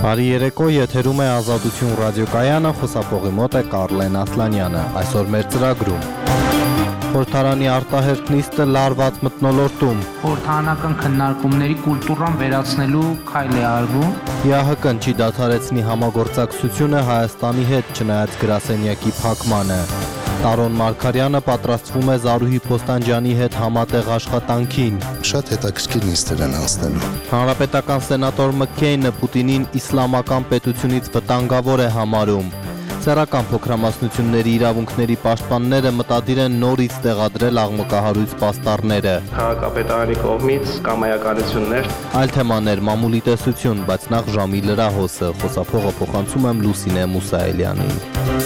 Բարի երեկո, եթերում է Ազատություն ռադիոկայանը, խոսափողի մոտ է Կարլեն Ասլանյանը, այսօր մեր ծրագրում։ Խորհրդարանի արտահերթ նիստը լարված մթնոլորտում։ Խորհրդարանական քննարկումների կուլտուրան վերացնելու քայլ է արվում։ ՀՀԿ-ն չի դադարեցնի համագործակցությունը Հայաստանի հետ, չնայած գրասենյակի փակմանը։ Տարոն Մարգարյանը պատրաստվում է Զարուհի Փոստանջյանի հետ համատեղ աշխատանքին։ Շատ հետաքրքիր նիստեր են անցնելու։ Հանրապետական սենատոր Մքքեյնը Պուտինին իսլամական պետությունից վտանգավոր է համարում։ Սեռական փոքրամասնությունների իրավունքների պաշտպանները մտադիր են նորից տեղադրել աղմկահարույց պաստառները։ Քաղաքապետարանի կողմից կամայականություններ։ Այլ թեմաներ մամուլի տեսություն, բայց նախ ժամի լրահոսը, խոսափողը փոխանցում եմ Լուսինե Մուսայելյանին։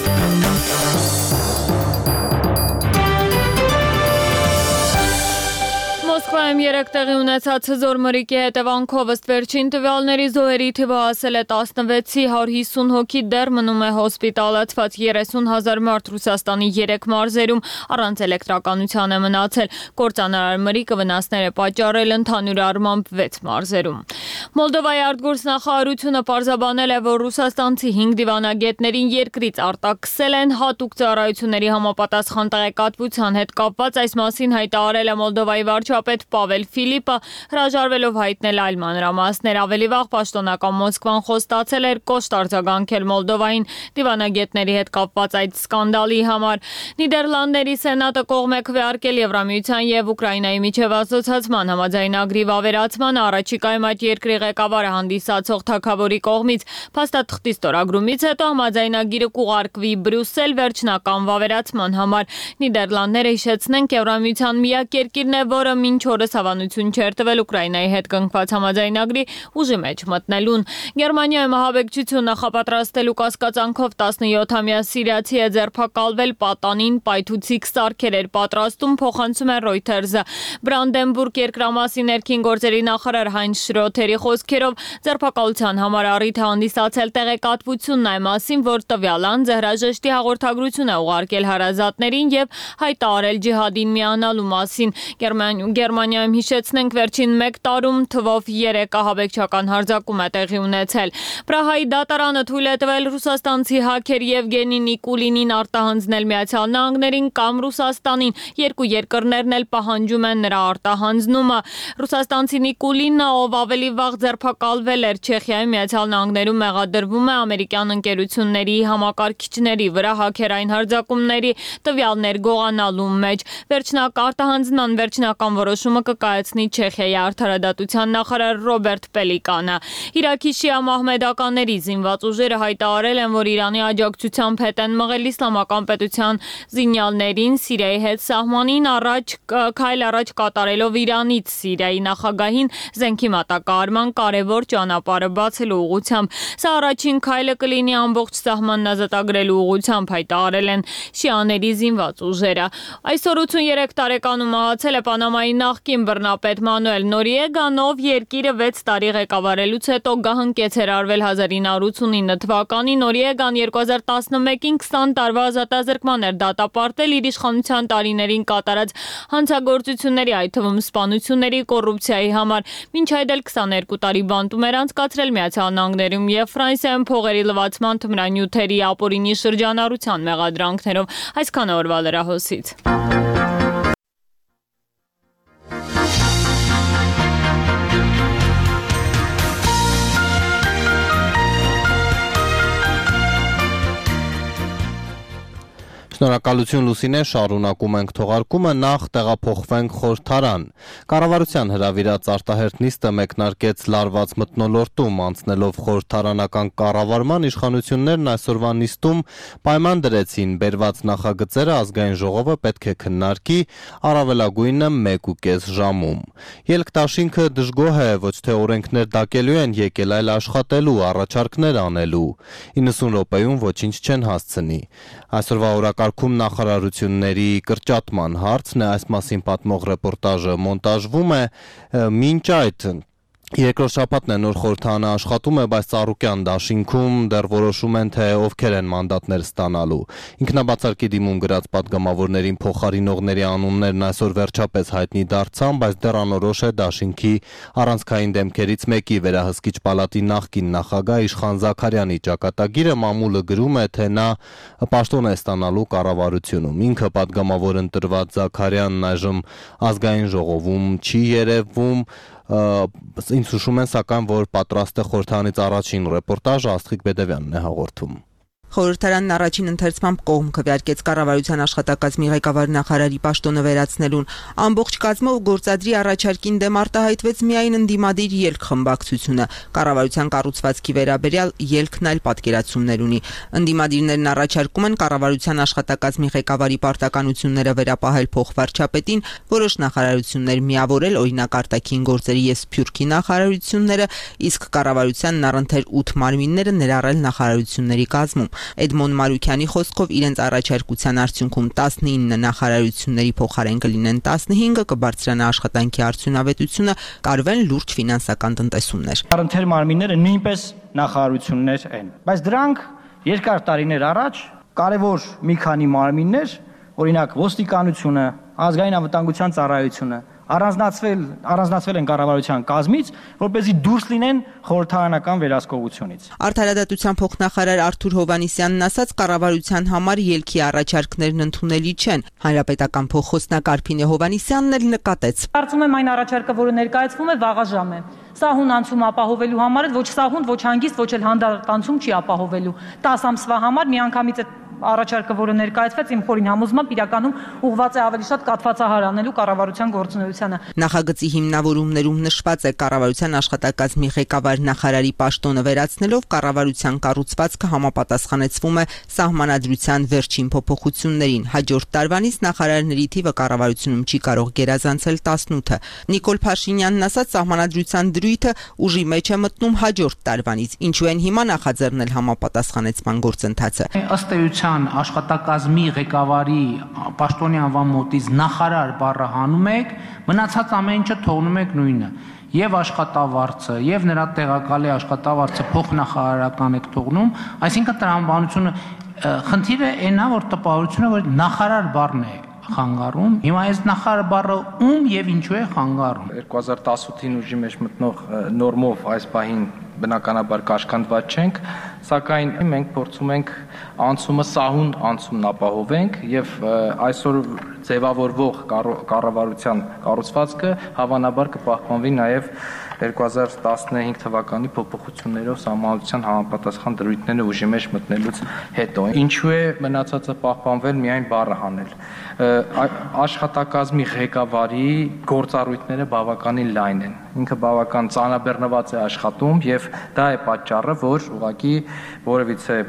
Մոսկվայում 3 տեղի ունեցած հզոր մրրիկի հետևանքով ըստ վերջին տվյալների զոհերի թիվը հասել է 16-ի, 150 հոգի դեռ մնում է հոսպիտալացված, 30,000 մարդ Ռուսաստանի 3 մարզերում առանց էլեկտրականության է մնացել, կործանարար մրրիկը վնասներ է պատճառել ընդհանուր առմամբ 6 մարզերում։ Մոլդովայի արտգործնախարարությունը պարզաբանել է, որ ռուսաստանցի 5 դիվանագետներին երկրից արտաքսել են հատուկ ծառայությունների համապատասխան տեղեկատվության հետ կապված, այս մասին հայտարարել է Մոլդովայի վարչապետ Պավել Ֆիլիպը, հրաժարվելով հայտնել այլ մանրամասներ, ավելի վաղ պաշտոնական Մոսկվան խոստացել էր կոշտ արձագանքել Մոլդովային դիվանագետների հետ կապված այդ սկանդալի համար։ Նիդերլանդների սենատը կողմ է քվեարկել Եվրամիության եւ Ուկրաինայի միջև ասոցիացման համաձայնագրի վավերացմանը, առաջիկայում այդ երկրի ղեկավարը հանդիսացող թագավորի կողմից փաստաթղթի ստորագրումից հետո համաձայնագիրը կուղարկվի Բրյուսել վերջնական վավերացման համար։ Նիդերլանդները, հիշեցնենք, Եվրամիության միակ երկիրն է, որը մինչ օրս հավանություն չէր տվել Ուկրաինայի հետ կնքված համաձայնագրի ուժի մեջ մտնելուն։ Գերմանիայում ահաբեկչություն նախապատրաստելու կասկածանքով 17-ամյա սիրիացի է ձերբակալվել, պատանին պայթուցիկ սարքեր էր պատրաստում, փոխանցում է Reuters-ը։ Բրանդենբուրգ երկրամասի ներքին գործերի նախարար Հայնց Շրոթերի խոսքերով ձերբակալության համար առիթ է հանդիսացել տեղեկատվությունն այն մասին, որ տվյալ անձը հրաժեշտի հաղորդագրություն է ուղարկել հարազատներին եւ հայտարարել ջիհադին միանալու մասին։ Գերմանիայում, հիշեցնենք, վերջին 1 տարում թվով 3 ահաբեկչական հարձակում է տեղի ունեցել։ Պրահայի դատարանը թույլ է տվել ռուսաստանցի հաքեր Եվգենի Նիկուլինին արտահանձնել Միացյալ Նահանգներին կամ Ռուսաստանին։ Երկու երկրներն էլ պահանջում են նրա արտահանձնումը։ Ռուսաստանցի Նիկուլինը, ով ավելի վաղ ձերբակալվել էր Չեխիայում, Միացյալ Նահանգներում մեղադրվում է ամերիկյան ընկերությունների համակարգիչների վրա հաքերային հարձակումների տվյալներ գողանալու մեջ։ Արտահանձնման վերջնական որոշումը կկայացնի Չեխիայի արդարադատության նախարար Ռոբերտ Պելիկանը։ Իրաքի շիա մահմեդականների զինված ուժերը հայտարարել են, որ Իրանի աջակցությամբ հետ են մղել իսլամական պետության զինյալներին Սիրիայի հետ սահմանին քայլ առաջ կատարելով Իրանից Սիրիայի նախագահին զենքի մատակարարման կարևոր ճանապարհը բացելու ուղղությամբ։ Սա առաջին քայլը կլինի ամբողջ սահմանն ազատագրելու ուղղությամբ, հայտարարել են շիաների զինված ուժերը։ Այսօր 83 տարեկանում մահացել է Պանամայի նախկին բռնապետ Մանուել Նորիեգան, ով երկիրը 6 տարի ղեկավարելուց հետո գահընկեց էր արվել 1989 թվականին։ Նորիեգան 2011-ին 20 տարվա ազատազրկման էր դատապարտել իր իշխանության տարիներին կատարած հանցագործությունների, այդ թվում սպանությունների, կոռուպցիայի համար։ Մինչ այդ էլ 22 տարի բանտում էր անցկացրել Միացյալ Նահանգներում եւ Ֆրանսիայում փողերի լվացման, թմրանյութերի, ապօրինի շրջանառության մեղադրանքներով։ Այսքան օրվա լրահոսից։ Շնորհակալություն Լուսինե, շարունակում ենք թողարկումը, նախ տեղափոխվենք խորհրդարան։ Կառավարության հրավիրած արտահերթ նիստը մեկնարկեց լարված մթնոլորտում, անցնելով խորհրդարանական կառավարման, իշխանություններն այսօրվա նիստում պայման դրեցին բերված նախագծերը ազգային ժողովը պետք է քննարկի առավելագույնը 1.5 ժամում։ Ելքտաշինքը դժգոհ է, ոչ թե օրենքներ դակելու են եկել, այլ աշխատելու, առաջարկներ անելու։ 90 րոպեում ոչինչ չեն հասցնի։ Այսօրվա օրակարգում նախարարությունների կրճատման հարցն է, այս մասին պատմող ռեպորտաժը մոնտաժվում է, մինչ այդ Երկրորդ շաբաթն է նոր խորհրդարանը աշխատում է, բայց Ծառուկյան դաշինքում դեռ որոշում են, թե ովքեր են մանդատներ ստանալու։ Ինքնաբացարկի դիմում գրած պատգամավորներին փոխարինողների անուններն այսօր վերջապես հայտնի դարձան, բայց դեռ անորոշ է դաշինքի առանցքային դեմքերից մեկի վերահսկիչ պալատի նախկին նախագահ Իշխան Զաքարյանի ճակատագիրը մամուլը գրում է, թե նա պաշտոն է ստանալու կառավարությունում։ Ինքը պատգամավոր ընտրված Զաքարյանն այժմ ազգային ժողովում չի երևում, ինձ հուշում են սակայն, որ պատրաստ է խորհրդարանից առաջին ռեպորտաժը Աստղիկ Բեդևյանն է հաղորդում։ Խորհրդարանն առաջին ընթերցմամբ կողմ քվեարկեց կառավարության աշխատակազմի ղեկավար նախարարի պաշտոնը վերացնելուն։ Ամբողջ կազմով գործադրի առաջարկին դեմ արտահայտվեց միայն ընդդիմադիր ելք խմբակցությունը։ Կառավարության կառուցվածքի վերաբերյալ ելքն այլ պատկերացումներ ունի։ Ընդդիմադիրներն առաջարկում են կառավարության աշխատակազմի ղեկավարի պարտականությունները վերապահել փոխվարչապետին, որոշ նախարարություններ միավորել, օրինակ արտաքին գործերի եւ Սփյուռքի նախարարությունները, իսկ կառավարությանն առընթեր 8 մարմինները ներառել նախարարությունների կազմում։ Էդմոն Մարուկյանի խոսքով իրենց առաջարկության արդյունքում 19 նախարարությունների փոխարեն կլինեն 15, կբարձրանա աշխատանքի արդյունավետությունը, կարվեն լուրջ ֆինանսական տնտեսումներ։ Առընթեր մարմինները նույնպես նախարարություններ են, բայց դրանք երկար տարիներ առաջ կարևոր մի քանի մարմիններ, օրինակ ոստիկանությունը, ազգային անվտանգության ծառայությունը առանձնացվել են կառավարության կազմից, որպեսզի դուրս լինեն խորհրդարանական վերահսկողությունից։ Արդարադատության փոխնախարար Արթուր Հովհաննիսյանն ասաց, կառավարության համար ելքի առաջարկներն ընդունելի չեն։ Հանրապետական փոխխոսնակ Արփինե Հովհաննիսյանն էլ նկատեց։ Կարծում եմ այն առաջարկը, որը ներկայացվում է, վաղաժամ է։ Սահուն անցում ապահովելու համար ոչ սահուն, ոչ հանգիստ, ոչ էլ հանդարտ անցում չի ապահովելու։ 10 ամսվա համար միանգամից առաջարկը, որը ներկայացվեց, իմ խորին համոզմամբ իրականում ուղղված է ավելի շատ կաթվածահար անելու կառավարության գործունեությանը։ Նախագծի հիմնավորումներում նշված է կառավարության աշխատակազմի ղեկավար նախարարի պաշտոնը վերացնելով կառավարության կառուցվածքը համապատասխանեցվում է սահմանադրության վերջին փոփոխություններին։ Հաջորդ տարվանից նախարարների թիվը կառավարությունում չի կարող գերազանցել 18-ը։ Նիկոլ Փաշինյանն ասաց, սահմանադրության դրույթը ուժի մեջ է մտնում հաջորդ տարվանից, ինչու են հիմա նախաձեռնել համապատասխանեցման գործընթացը։ Ըստ էության աշխատակազմի ղեկավարի պաշտոնի անվան մոտից նախարար բառը հանում եք, մնացած ամեն ինչը թողնում եք նույնը։ Եվ աշխատավարձը, եւ նրա տեղակալի աշխատավարձը փոխնախարարական եք թողնում, այսինքն տրամաբանությունը խնդիրը այնա, որ տպավորությունը որ նախարար բառն է խանգարում։ Հիմա այս նախարար բառը ում եւ ինչու է խանգարում։ 2018-ին ուժի մեջ մտնող նորմով այս պահին բնականաբար կաշկանդված չենք, սակայն մենք փորձում ենք անցումը սահուն անցումն ապահովենք եւ այսօր ձևավորվող կառավարության կառուցվածքը հավանաբար կպահպանվի նաեւ 2015 թվականի փոփոխություններով սահմանադրության համապատասխան դրույթները ուժի մեջ մտնելուց հետո։ Ինչու է մնացածը պահպանվել միայն բառը հանել։ Աշխատակազմի ղեկավարի գործառույթները բավականին լայն են։ Ինքը բավական ծանրաբեռնված է աշխատում եւ դա է պատճառը, որ ուղղակի որևիցե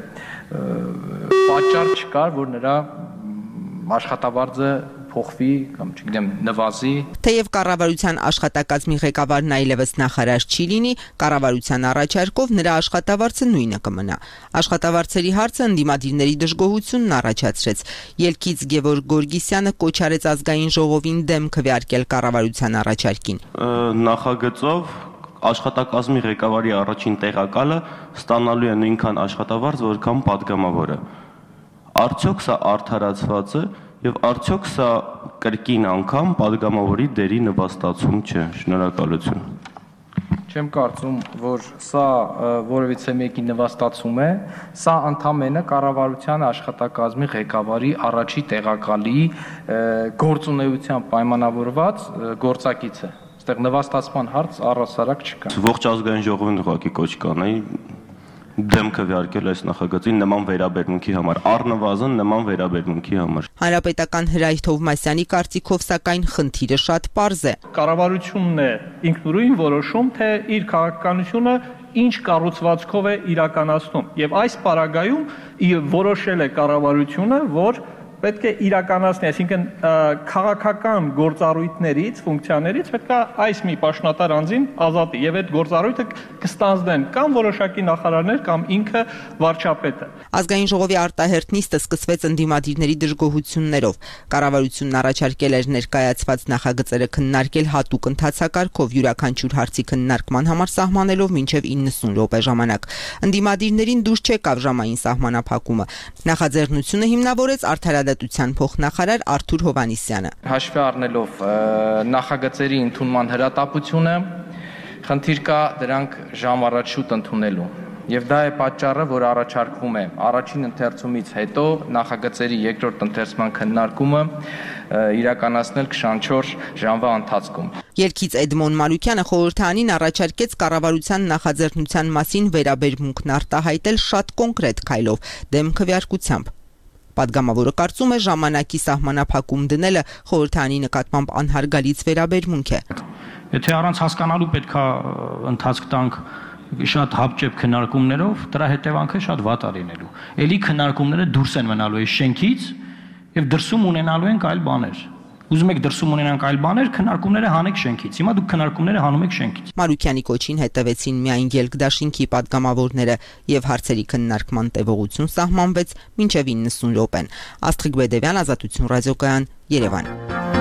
պատճառ չկար, որ նրա աշխատավարձը փոխվի կամ չգիտեմ նվազի։ Թեև կառավարության աշխատակազմի ղեկավարն այլևս նախարար չի լինի, կառավարության առաջարկով նրա աշխատավարձը նույնը կմնա։ Աշխատավարձերի հարցը ընդդիմադիրների դժգոհությունն առաջացրեց։ Ելքից Գևորգ Գորգիսյանը կոչ արեց ազգային ժողովին դեմ քվեարկել կառավարության առաջարկին։ Նախագծով աշխատակազմի ղեկավարի առաջին տեղակալը ստանալու է նույնքան աշխատավարձ, որքան պատգամավորը։ Արդյոք սա արդարացված է եւ արդյոք սա կրկին անգամ պատգամավորի դերի նվաստացում չէ։ Շնորհակալություն։ Չեմ կարծում, որ սա որևիցե մեկի նվաստացում է, սա ընդամենը կառավարության աշխատակազմի ղեկավարի առաջի տեղակալի գործունեության պայմանավորված գործակից է։ Այստեղ նվաստացման հարց առհասարակ չկա։ Ողջ ազգային ժողովին ուղղակի կոչ կանեի դեմ քվեարկել այս նախագծին նման վերաբերմունքի համար, առնվազն նման վերաբերմունքի համար։ Հանրապետական Հրայր Թովմասյանի կարծիքով սակայն խնդիրը շատ պարզ է։ Կառավարությունն է ինքնուրույն որոշում, թե իր քաղաքականությունը ինչ կառուցվածքով է իրականացնում։ Եվ այս պարագայում որոշել է կառավարությունը, որ պետք է իրականացնի, այսինքն քաղաքական գործառույթներից, ֆունկցիաներից պետք է այս մի պաշտոնատար անձին ազատի եւ այդ գործառույթը կստանձնեն կամ որոշակի նախարարներ կամ ինքը վարչապետը։ Ազգային ժողովի արտահերթ նիստը սկսվեց ընդդիմադիրների դժգոհություններով։ Կառավարությունն առաջարկել էր ներկայացված նախագծերը քննարկել հատուկ ընթացակարգով յուրաքանչյուր հարցի քննարկման համար սահմանելով մինչև 90 րոպե ժամանակ։ Ընդդիմադիրներին դուրս չեկավ ժամային սահմանափակումը։ Նախաձեռնությունը հիմնավորեց Արդարադատության փոխնախարար Արթուր Հովհաննիսյանը։ Հաշվի առնելով նախագծերի ընդունման հրատապությունը, խնդիր կա դրանք ժամ առաջ շուտ ընդունելու։ Եվ դա է պատճառը, որ առաջարկվում է առաջին ընթերցումից հետո նախագծերի երկրորդ ընթերցման քննարկումը իրականացնել 24 ժամվա ընթացքում։ Երգից Էդմոն Մարուկյանը խորհրդարանին առաջարկեց կառավարության նախաձեռնության մասին վերաբերմունքն արտահայտել շատ կոնկրետ քայլով, դեմ քվեարկությամբ։ Պատգամավորը կարծում է ժամանակի սահմանափակում դնելը խորհրդարանի նկատմամբ անհարգալից վերաբերմունք է։ Եթե առանց հասկանալու պետքա ընթացք տանք շատ հապճեպ քննարկումներով, դրա հետևանքը շատ վատ է լինելու։ Էլի քննարկումները դուրս են մնալու այս շենքից եւ դրսում ունենալու են այլ բաներ։ Ուզում եք դրսում ունենանք այլ բաներ, քննարկումները հանեք շենքից։ Հիմա դուք քննարկումները հանում եք շենքից։ Մարուկյանի կոչին հետևեցին միայն ելքդաշինքի պատգամավորները եւ հարցերի քննարկման տևողություն սահմանվեց մինչեւ 90 րոպեն։ Աստղիկ Բեդևյան, Ազատություն ռադիոկայան, Երևան։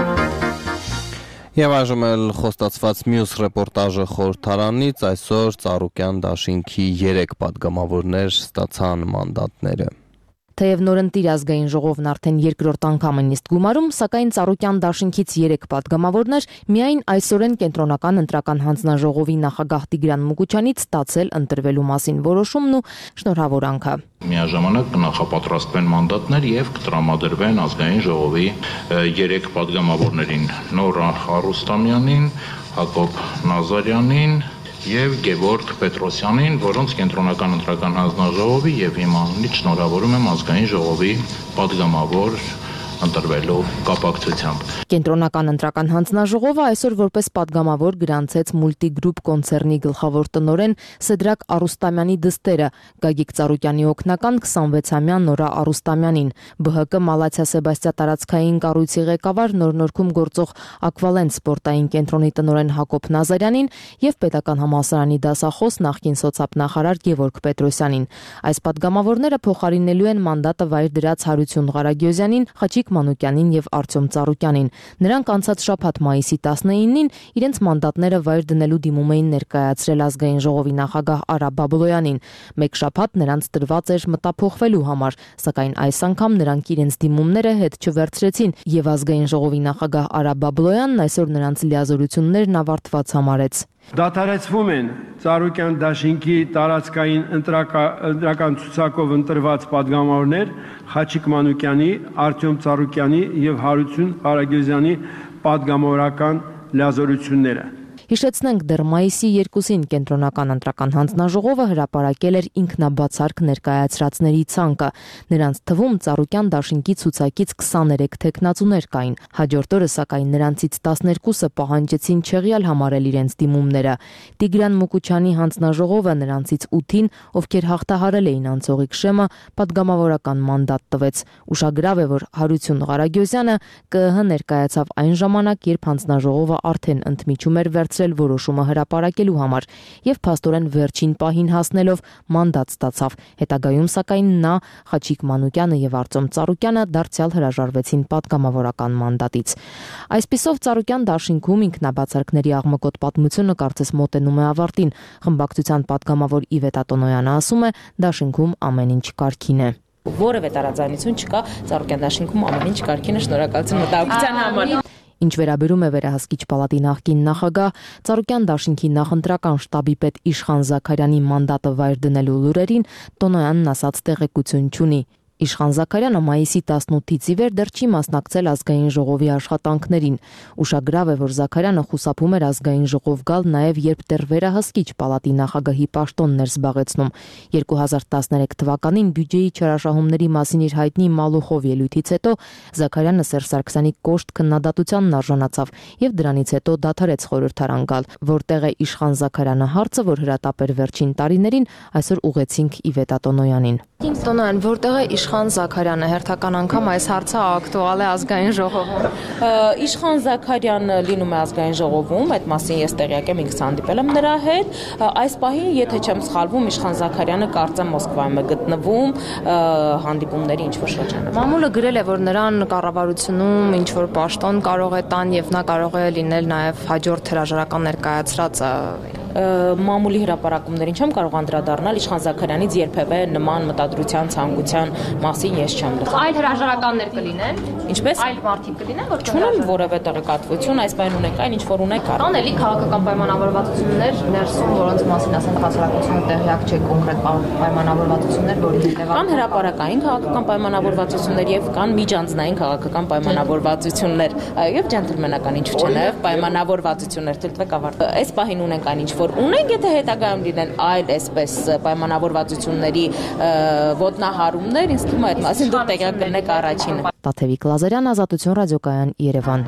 Եվ այժմ էլ խոստացված մյուս ռեպորտաժը խորհրդարանից, այսօր Ծառուկյան դաշինքի 3 պատգամավորներ ստացան մանդատները։ Թեև նորընտիր ազգային ժողովն արդեն երկրորդ անգամ է նիստ գումարում, սակայն Ծառուկյան դաշինքից 3 պատգամավորներ միայն այսօրեն կենտրոնական ընտրական հանձնաժողովի նախագահ Տիգրան Մուկուչյանից ստացել ընտրվելու մասին որոշումն ու շնորհավորանքը։ Միաժամանակ կնախապատրաստվեն մանդատներ եւ կտրամադրվեն ազգային ժողովի 3 պատգամավորներին՝ Նորա Արուստամյանին, Հակոբ Նազարյանին եւ Գևորգ Պետրոսյանին, որոնց կենտրոնական ընտրական հանձնաժողովի եւ իմ անունից շնորհավորում եմ ազգային ժողովի պատգամավոր ընտրվելու կապակցությամբ։ Կենտրոնական ընտրական հանձնաժողովը այսօր որպես պատգամավոր գրանցեց Multigroup կոնցեռնի գլխավոր տնօրեն Սեդրակ Արուստամյանի դստերը, Գագիկ Ծառուկյանի օգնական 26-ամյա Նորա Արուստամյանին, ԲՀԿ Մալացիա Սեբաստիա տարածքային կառույցի ղեկավար Նոր-Նորքում գործող Ակվալենտ սպորտային կենտրոնի տնօրեն Հակոբ Նազարյանին եւ Պետական համալսարանի դասախոս նախկին սոցիալ-նախարար Գևորգ Պետրոսյանին։ Այս պատգամավորները փոխարինելու են մանդատը վայր դրած Հարություն Ղարագյոզյանին, Խաչիկ Մանուկյանին եւ Արտյոմ Ծառուկյանին։ Նրանք անցած շաբաթ մայիսի 19-ին իրենց մանդատները վայր դնելու դիմում էին ներկայացրել ազգային ժողովի նախագահ Արա Բաբլոյանին։ Մեկ շաբաթ նրանց տրված էր մտափոխվելու համար, սակայն այս անգամ նրանք իրենց դիմումները հետ չվերցրեցին եւ ազգային ժողովի նախագահ Արա Բաբլոյանն այսօր նրանց լիազորություններն ավարտված համարեց։ Դադարեցվում են Ծառուկյան դաշինքի տարածքային ընտրական ցուցակով ընտրված պատգամավորներ Խաչիկ Մանուկյանի, Արտյոմ Ծառուկյանի եւ Հարություն Ղարագյոզյանի պատգամավորական լիազորությունները։ Հիշեցնենք, դեռ մայիսի 2-ին կենտրոնական ընտրական հանձնաժողովը հրապարակել էր ինքնաբացարկ ներկայացրածների ցանկը։ Նրանց թվում Ծառուկյան դաշինքի ցուցակից 23 թեկնածուներ կային։ Հաջորդ օրը սակայն նրանցից 12-ը պահանջեցին չեղյալ համարել իրենց դիմումները։ Տիգրան Մուկուչյանի հանձնաժողովը նրանցից 8-ին, ովքեր հաղթահարել էին անցողիկ շեմը, պատգամավորական մանդատ տվեց։ Ուշագրավ է, որ Հարություն Ղարագյոզյանը ԿԸՀ ներկայացավ այն ժամանակ, երբ հանձնաժողովը արդեն ընդմիջում էր որոշումը հրապարակելու համար եւ փաստորեն վերջին պահին հասնելով մանդատ ստացավ։ Հետագայում սակայն նա, Խաչիկ Մանուկյանը եւ Արտյոմ Ծառուկյանը դարձյալ հրաժարվեցին պատգամավորական մանդատից։ Այսպիսով Ծառուկյան դաշինքում ինքնաբացարկների աղմկոտ պատմությունը կարծես մոտենում է ավարտին։ Խմբակցության պատգամավոր Իվետ Ատոնոյանը ասում է, դաշինքում ամեն ինչ կարգին է։ Որևէ տարաձայնություն չկա, Ծառուկյան դաշինքում ամեն ինչ կարգին է, շնորհակալություն մտահոգության համար։ Ինչ վերաբերում է վերահսկիչ պալատի նախկին նախագահ, Ծառուկյան դաշինքի նախընտրական շտաբի պետ Իշխան Զաքարյանի մանդատը վայր դնելու լուրերին Տոնոյանն ասաց տեղեկություն չունի։ Իշխան Զաքարյանը մայիսի 18-ից ի վեր դեռ չի մասնակցել ազգային ժողովի աշխատանքներին։ Ուշագրավ է, որ Զաքարյանը խուսափում էր ազգային ժողով գալ նաև երբ դեռ վերահսկիչ պալատի նախագահի պաշտոնն էր զբաղեցնում։ 2013 թվականին բյուջեի չարաշահումների մասին իր հայտնի Մալուխով ելույթից հետո Զաքարյանը Սերժ Սարգսյանի կոշտ քննադատությանն արժանացավ եւ դրանից հետո դադարեց խորհրդարան գալ, որտեղ է Իշխան Զաքարյանը հարցը, որ հրատապ էր վերջին տարիներին, այսօր ուղեցինք Իվետ Ատոնոյանին։ Տոնոյան, որտեղ է Իշխան Զաքարյանը հերթական անգամ այս հարցը ակտուալ է ազգային ժողովում։ Իշխան Զաքարյանը լինում է ազգային ժողովում, այդ մասին ես տեղյակ եմ, ինքս հանդիպել եմ նրա հետ։ Այս պահին, եթե չեմ սխալվում, Իշխան Զաքարյանը կարծեմ Մոսկվայում է գտնվում հանդիպումների ինչ-որ շրջանում։ Մամուլը գրել է, որ նրան կառավարությունում ինչ-որ պաշտոն կարող է տան եւ նա կարող է լինել նաեւ հաջորդ հրաժարական ներկայացրածը։ Մամուլի հրապարակումներին չեմ կարող անդրադառնալ, Իշխան Զաքարյանից երբևէ նման մտադրության ցանկության մասին ես չեմ լսել։ Այլ հրաժարականներ կլինեն։ Ինչպես այլ մարդիկ կլինեն, որ չունեմ որևէ տեղեկատվություն, այս բան ունենք այն ինչ որ ունենք առ։ Կան էլի քաղաքական պայմանավորվածություններ ներսում, որոնց մասին ասենք հասարակությունը տեղյակ չէ, կոնկրետ պայմանավորվածություններ, որի հետևանքով կան հրապարակային քաղաքական պայմանավորվածություններ եւ կան միջանձնային քաղաքական պայմանավորվածություններ, եւ ջենտլմենական ինչ չէ, նաեւ պայմանավորվածություններ թելտվեք ավարտ։ Այս պահին ունենք այն ինչ որ ունենք, եթե հետագայում լինեն այլ այսպես պայմանավորվածությունների ոտնահարումներ, ինձ թվում է այդ մասին դուք տեղյակ կլինեք առաջինը։ Տաթևիկ Լազարյան, Ազատություն ռադիոկայան, Երևան։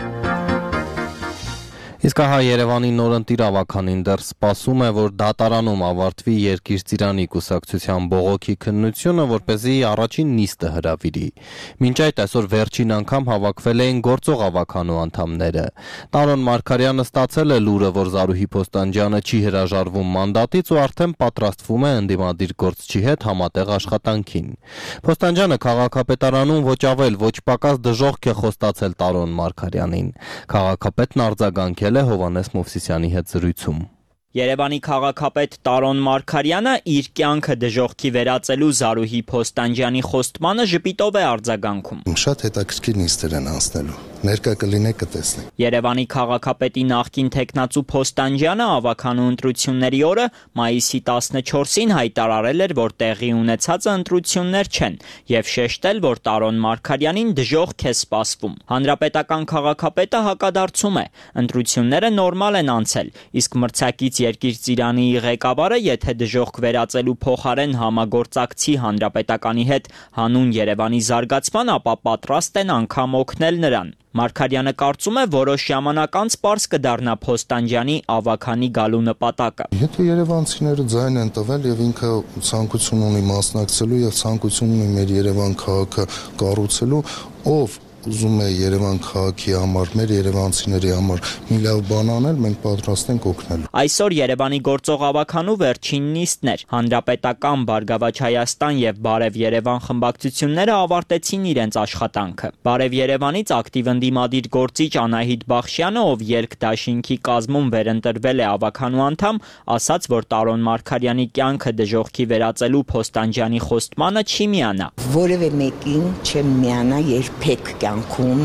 Իսկ ահա Երևանի նորընտիր ավականին դեռ սպասում է, որ դատարանում ավարտվի Երկիր ծիրանի կուսակցության բողոքի քննությունը, որպեսզի առաջին նիստը հրավիրի։ Մինչ այդ այսօր վերջին անգամ հավաքվել էին գործող ավականու անդամները։ Տարոն Մարգարյանը ստացել է լուրը, որ Զարուհի Փոստանջյանը չի հրաժարվում մանդատից ու արդեն պատրաստվում է ընդդիմադիր գործչի հետ համատեղ աշխատանքին։ Փոստանջյանը քաղաքապետարանում ոչ ավել, ոչ պակաս դժոխք է խոստացել Տարոն Մարգարյանին։ Քաղաքապետն արձագանքել է Հովանես Մովսիսյանի հետ զրույցում։ Երևանի քաղաքապետ Տարոն Մարգարյանը իր կյանքը դժոխքի վերածելու Զարուհի Փոստանջյանի խոստմանը ժպիտով է արձագանքում։ Շատ հետաքրքիր նիստեր են անցնելու։ Ներկա կլինեք կտեսնեք։ Երևանի քաղաքապետի նախկին տեխնացու Փոստանջյանը ավականու ընտրությունների օրը մայիսի 14-ին հայտարարել էր, որ տեղի ունեցածը ընտրություններ չեն եւ շեշտել, որ Տարոն Մարգարյանին դժոխք է սպասվում։ Հանրապետական քաղաքապետը հակադարձում է. ընտրությունները նորմալ են անցել, իսկ մրցակից Երկիր ծիրանի ղեկավարը, եթե դժոխք վերածելու փոխարեն համագործակցի հանրապետականի հետ հանուն Երևանի զարգացման, ապա պատրաստ են անգամ օգնել նրան։ Մարգարյանը կարծում է, որոշ ժամանակ անց պարզ կդառնա Փոստանջյանի ավականի գալու նպատակը։ Եթե երևանցիները ձայն են տվել եւ ինքը ցանկություն ունի մասնակցելու եւ ցանկություն ունի մեր Երևան քաղաքը կառուցելու, ով ուզում է Երևան քաղաքի համար, մեր երևանցիների համար մի լավ բան անել, մենք պատրաստ ենք օգնել։ Այսօր Երևանի գործող ավականու վերջին նիստն էր։ Հանրապետական, Բարգավաճ Հայաստան եւ Բարև Երևան խմբակցությունները ավարտեցին իրենց աշխատանքը։ Բարև Երևանից ակտիվ ընդդիմադիր գործիչ Անահիտ Բախշյանը, ով ելք դաշինքի կազմում վերընտրվել է ավականու անդամ, ասաց, որ Տարոն Մարգարյանի կյանքը դժոխքի վերածելու Փոստանջյանի խոստմանը չի միանա։ Որևէ մեկին չեմ միանա երբեք կյանքում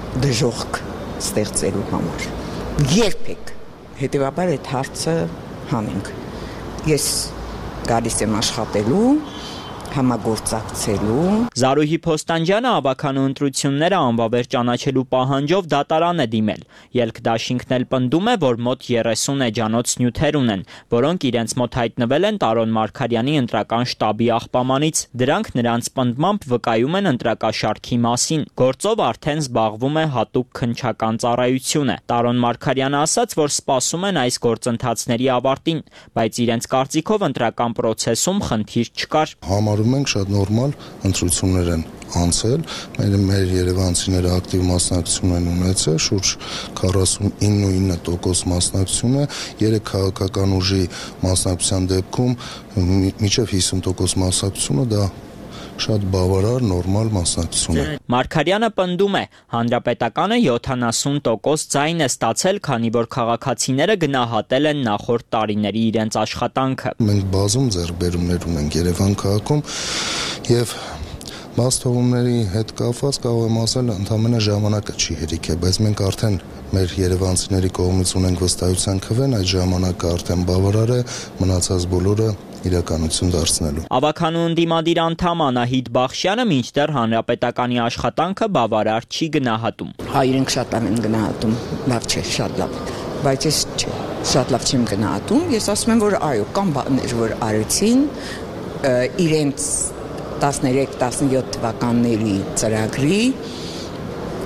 դժոխք ստեղծելու համար։ Երբեք։ Հետևաբար այդ հարցը հանենք։ Ես գալիս եմ աշխատելու, համագործակցելու։ Զարուհի Փոստանջյանը ավականու ընտրությունները անվավեր ճանաչելու պահանջով դատարան է դիմել։ Ելք դաշինքն էլ պնդում է, որ մոտ 30 էջանոց նյութեր ունեն, որոնք իրենց մոտ հայտնվել են Տարոն Մարգարյանի ընտրական շտաբի աղբամանից։ Դրանք նրանց պնդմամբ վկայում են ընտրակաշարքի մասին։ Գործով արդեն զբաղվում է հատուկ քննչական ծառայությունը։ Տարոն Մարգարյանը ասաց, որ սպասում են այս գործընթացների ավարտին, բայց իրենց կարծիքով ընտրական process-ում խնդիր չկար։ Համարում ենք շատ նորմալ ընտրություններ են անցել, մեր երևանցիները ակտիվ մասնակցություն են ունեցել, շուրջ 49% մասնակցություն է, 3 քաղաքական ուժի մասնակցության դեպքում մինչև 50% մասնակցությունը դա շատ բավարար նորմալ մասնակցություն է։ Մարգարյանը պնդում է, հանրապետականը 70% ձայն է ստացել, քանի որ քաղաքացիները գնահատել են նախորդ տարիների իրենց աշխատանքը։ Մենք բազում ձեռքբերումներ ունենք Երևան քաղաքում եւ բաց թողումների հետ կապված կարող եմ ասել, ընդամենը ժամանակը չի հերիք է, բայց մենք արդեն մեր երևանցիների կողմից ունենք վստահության քվեն, այդ ժամանակը արդեն բավարար է, մնացած բոլորը իրականություն դարձնելու։ Ավականու ընդդիմադիր անդամ Անահիտ Բախշյանը մինչդեռ հանրապետականի աշխատանքը բավարար չի գնահատում։ Հա, իրենք շատ լավ են գնահատում, լավ չէ, շատ լավ, բայց ես չէ, շատ լավ չեմ գնահատում, ես ասում եմ, որ այո, կան բաներ, որ արեցին, իրենց 13-17 թվականների ծրագրի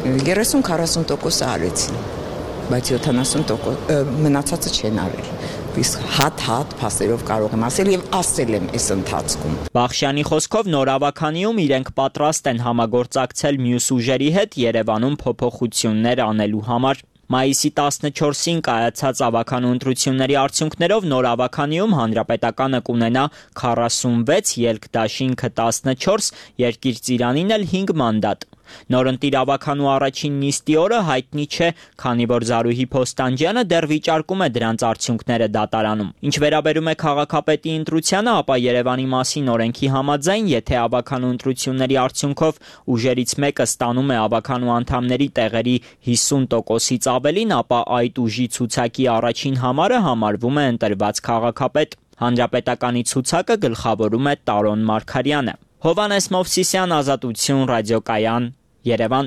30-40% արեցին, բայց 70% մնացածը չեն արել։ իսկ հատ փաստերով կարող եմ ասել եւ ասել եմ այս ընթացքում։ Բախշյանի խոսքով նոր ավականիում իրենք պատրաստ են համագործակցել մյուս ուժերի հետ Երևանում փոփոխություններ անելու համար։ Մայիսի 14-ին կայացած ավականու ընտրությունների արդյունքներով նոր ավականիում հանրապետականը կունենա 46, ելք-դաշինքը 14, երկիր ծիրանին էլ 5 մանդատ։ Նորընտիր ավականու առաջին նիստի օրը հայտնի չէ, քանի որ Զարուհի Փոստանջյանը դեռ վիճարկում է դրանց արդյունքները դատարանում։ Ինչ վերաբերում է քաղաքապետի ընտրությանը, ապա Երևանի մասին օրենքի համաձայն, եթե ավականու ընտրությունների արդյունքով ուժերից մեկը ստանում է ավականու անդամների տեղերի 50%-ից ավելին, ապա այդ ուժի ցուցակի առաջին համարը համարվում է ընտրված քաղաքապետ։ Հանրապետականի ցուցակը գլխավորում է Տարոն Մարգարյանը։ Հովհաննես Մովսիսյան, Ազատություն, ռադիոկայան, Երևան։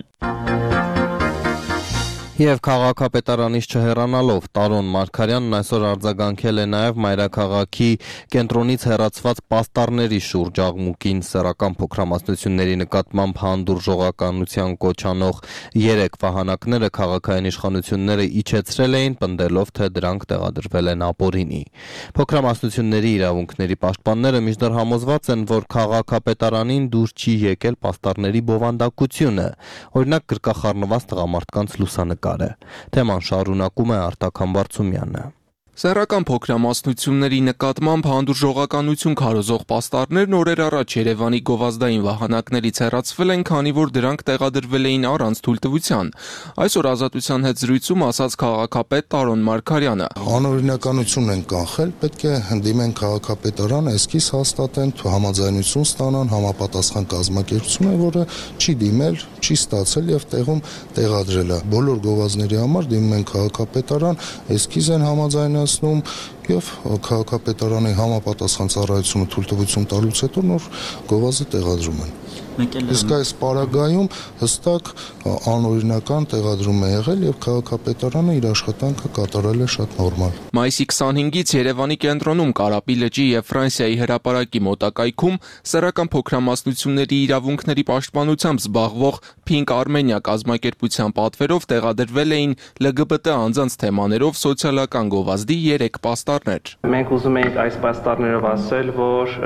Եվ քաղաքապետարանից չհեռանալով Տարոն Մարգարյանն այսօր արձագանքել է նաև մայրաքաղաքի կենտրոնից հեռացված պաստառների շուրջ աղմուկին սեռական փոքրամասնությունների նկատմամբ հանդուրժողականության կոչանող 3 վահանակները քաղաքային իշխանությունները իջեցրել էին, պնդելով, թե դրանք տեղադրվել են ապօրինի։ Փոքրամասնությունների իրավունքների պաշտպանները մինչդեռ համոզված են, որ քաղաքապետարանին դուր չի եկել պաստառների բովանդակությունը, օրինակ գրկախառնված տղամարդկանց լուսանկար։ Թեման շարունակում է Արտակ Համբարձումյանը։ Սեռական փոքրամասնությունների նկատմամբ հանդուրժողականություն քարոզող պաստառներն օրեր առաջ Երևանի գովազդային վահանակներից հեռացվել են, քանի որ դրանք տեղադրվել էին առանց թույլտվության։ Այսօր Ազատության հետ զրույցում ասաց քաղաքապետ Տարոն Մարգարյանը. Անօրինականություն են կանխել, պետք է հանդիմեն քաղաքապետարան, էսքիզ հաստատեն, համաձայնություն ստանան, համապատասխան կազմակերպություն է, որը չի դիմել, չի ստացել եւ տեղում տեղադրել է։ Բոլոր գովազդների համար դիմում են քաղաքապետարան, էսքիզ են համաձայնացնում եւ քաղաքապետարանի համապատասխան ծառայությունը թույլտվություն տալուց հետո նոր գովազդը տեղադրում են։ Իսկ այս պարագայում հստակ անօրինական տեղադրում է եղել եւ քաղաքապետարանը իր աշխատանքը կատարել է շատ նորմալ։ Մայիսի 25-ից Երևանի կենտրոնում Կարապի լճի եւ Ֆրանսիայի հրապարակի մոտակայքում սեռական փոքրամասնությունների իրավունքների պաշտպանությամբ զբաղվող Pink Armenia կազմակերպության պատվերով տեղադրվել էին LGBT անձանց թեմաներով սոցիալական գովազդի 3 պաստառներ։ Մենք ուզում ենք այս պաստառներով ասել, որ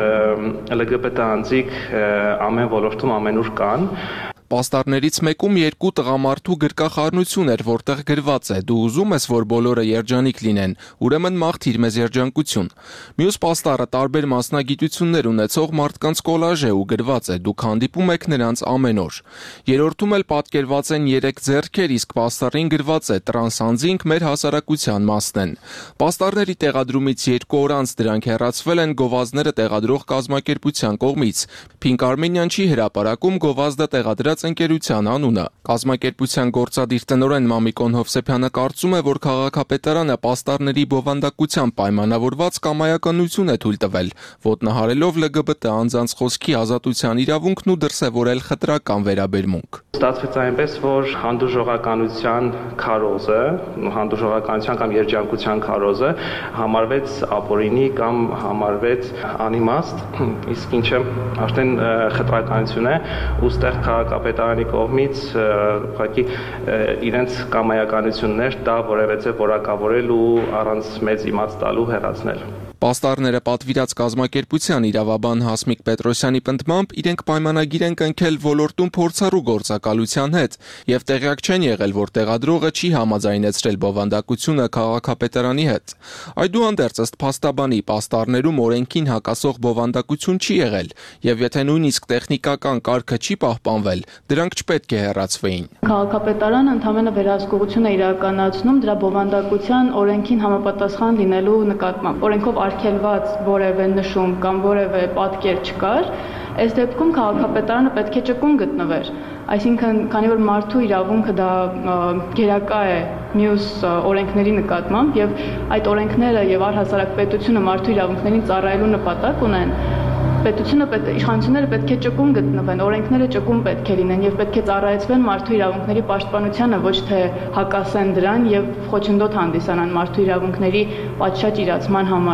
LGBT անձիկ ամեն ոլորտում ամենուր կան։ Պաստառներից մեկում 2 տղամարդու գրկախառնություն էր, որտեղ գրված է. «Դու ուզում ես, որ բոլորը երջանիկ լինեն, ուրեմն մաղթիր մեզ երջանկություն»։ Մյուս պաստառը տարբեր մասնագիտություններ ունեցող մարդկանց կոլաժ է ու գրված է. «Դուք հանդիպում եք նրանց ամեն օր»։ Երրորդում էլ պատկերված են 3 ձեռքեր, իսկ պաստառին գրված է. «Տրանս անձինք մեր հասարակության մասն են»։ Պաստառների տեղադրումից 2 օր անց դրանք հեռացվել են գովազդները տեղադրող կազմակերպության կողմից։ Pink Armenian չի հրապարակում գովազդը տեղադրած ընկերության անունը։ Կազմակերպության գործադիր տնօրեն Մամիկոն Հովսեփյանը կարծում է, որ քաղաքապետարանը պաստառների բովանդակությամբ պայմանավորված կամայականություն է թույլ տվել, ոտնահարելով LGBT անձանց խոսքի ազատության իրավունքն ու դրսևորել խտրական վերաբերմունք։ Ստացվեց այնպես, որ հանդուրժողականության քարոզը, հանդուրժողականության կամ երջանկության քարոզը համարվեց ապօրինի կամ համարվեց անիմաստ, իսկ ինչը արդեն խտրականություն է, ուստեղ քաղաքապետարանի կողմից ուղղակի իրենց կամայականություններ դա որևէ որակավորել ու առանց մեծ իմաց տալու հեռացնել։ Պաստառները պատվիրած կազմակերպության իրավաբան Հասմիկ Պետրոսյանի պնդմամբ իրենք պայմանագիր են կնքել ոլորտում փորձառու գործակալության հետ եւ տեղյակ չեն եղել, որ տեղադրողը չի համաձայնեցրել բովանդակությունը քաղաքապետարանի հետ։ Այդուհանդերձ ըստ փաստաբանի պաստառներում օրենքին հակասող բովանդակություն չի եղել եւ եթե նույնիսկ տեխնիկական կարգը չի պահպանվել, դրանք չպետք է հեռացվեին։ Քաղաքապետարանը ընդհանրապես վերահսկողություն է իրականացնում դրա բովանդակության օրենքին համապատասխան լինելու նկատմամբ։ Օրենքով արգելված որևէ նշում կամ որևէ պատկեր չկար, այս դեպքում քաղաքապետարանը պետք է ճկուն գտնվեր։ Այսինքն, քանի որ մարդու իրավունքը դա գերակա է մյուս օրենքների նկատմամբ եւ այդ օրենքները եւ առհասարակ պետությունը մարդու իրավունքներին ծառայելու նպատակ ունեն, իշխանությունները պետք է ճկուն գտնվեն, օրենքները ճկուն պետք է լինեն եւ պետք է ծառայեցվեն մարդու իրավունքների պաշտպանությանը, ոչ թե հակասեն դրան եւ խոչընդոտ հանդիսանան մարդու իրավունքների պատշաճ իրացման համար։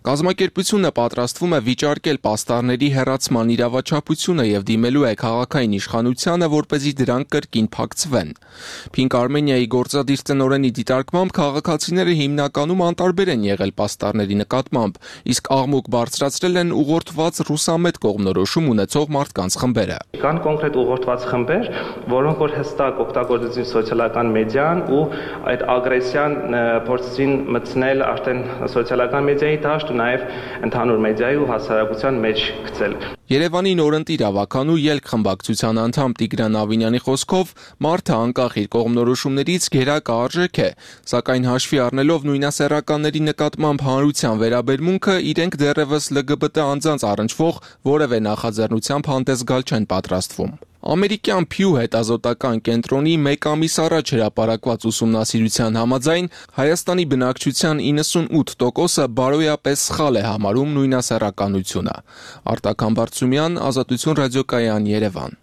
Կազմակերպությունը պատրաստվում է վիճարկել պաստառների հեռացման իրավաչափությունը եւ դիմելու է քաղաքային իշխանությանը, որպեսզի դրանք կրկին փակցվեն։ Pink Armenia-ի գործադիր տնօրենի դիտարկմամբ քաղաքացիները հիմնականում անտարբեր են եղել պաստառների նկատմամբ, իսկ աղմուկ բարձրացրել են ուղղորդված ռուսամետ կողմնորոշում ունեցող մարդկանց խմբերը։ Կան կոնկրետ ուղղորդված խմբեր, որոնք որ հստակ օգտագործեցին սոցիալական մեդիան ու այդ ագրեսիան փորձեցին մտցնել արդեն սոցիալական մեդիայի դաշտ ու նաև ընդհանուր մեդիայի ու հասարակության մեջ գցել։ Երևանի նորընտիր ավականու ելք խմբակցության անդամ Տիգրան Ավինյանի խոսքով մարդը անկախ իր կողմնորոշումներից գերակարժեք է, սակայն հաշվի առնելով նույնասեռականների նկատմամբ հանրության վերաբերմունքը իրենք դեռևս LGBT անձանց առնչվող որևէ նախաձեռնությամբ հանդես գալ չեն պատրաստվում։ Ամերիկյան Pew հետազոտական կենտրոնի մեկ ամիս առաջ հրապարակված ուսումնասիրության համաձայն Հայաստանի բնակչության 98%-ը բարոյապես սխալ է համարում նույնասեռականությունը։ Արտակ Համբարձումյան, Ազատություն ռադիոկայան, Երևան։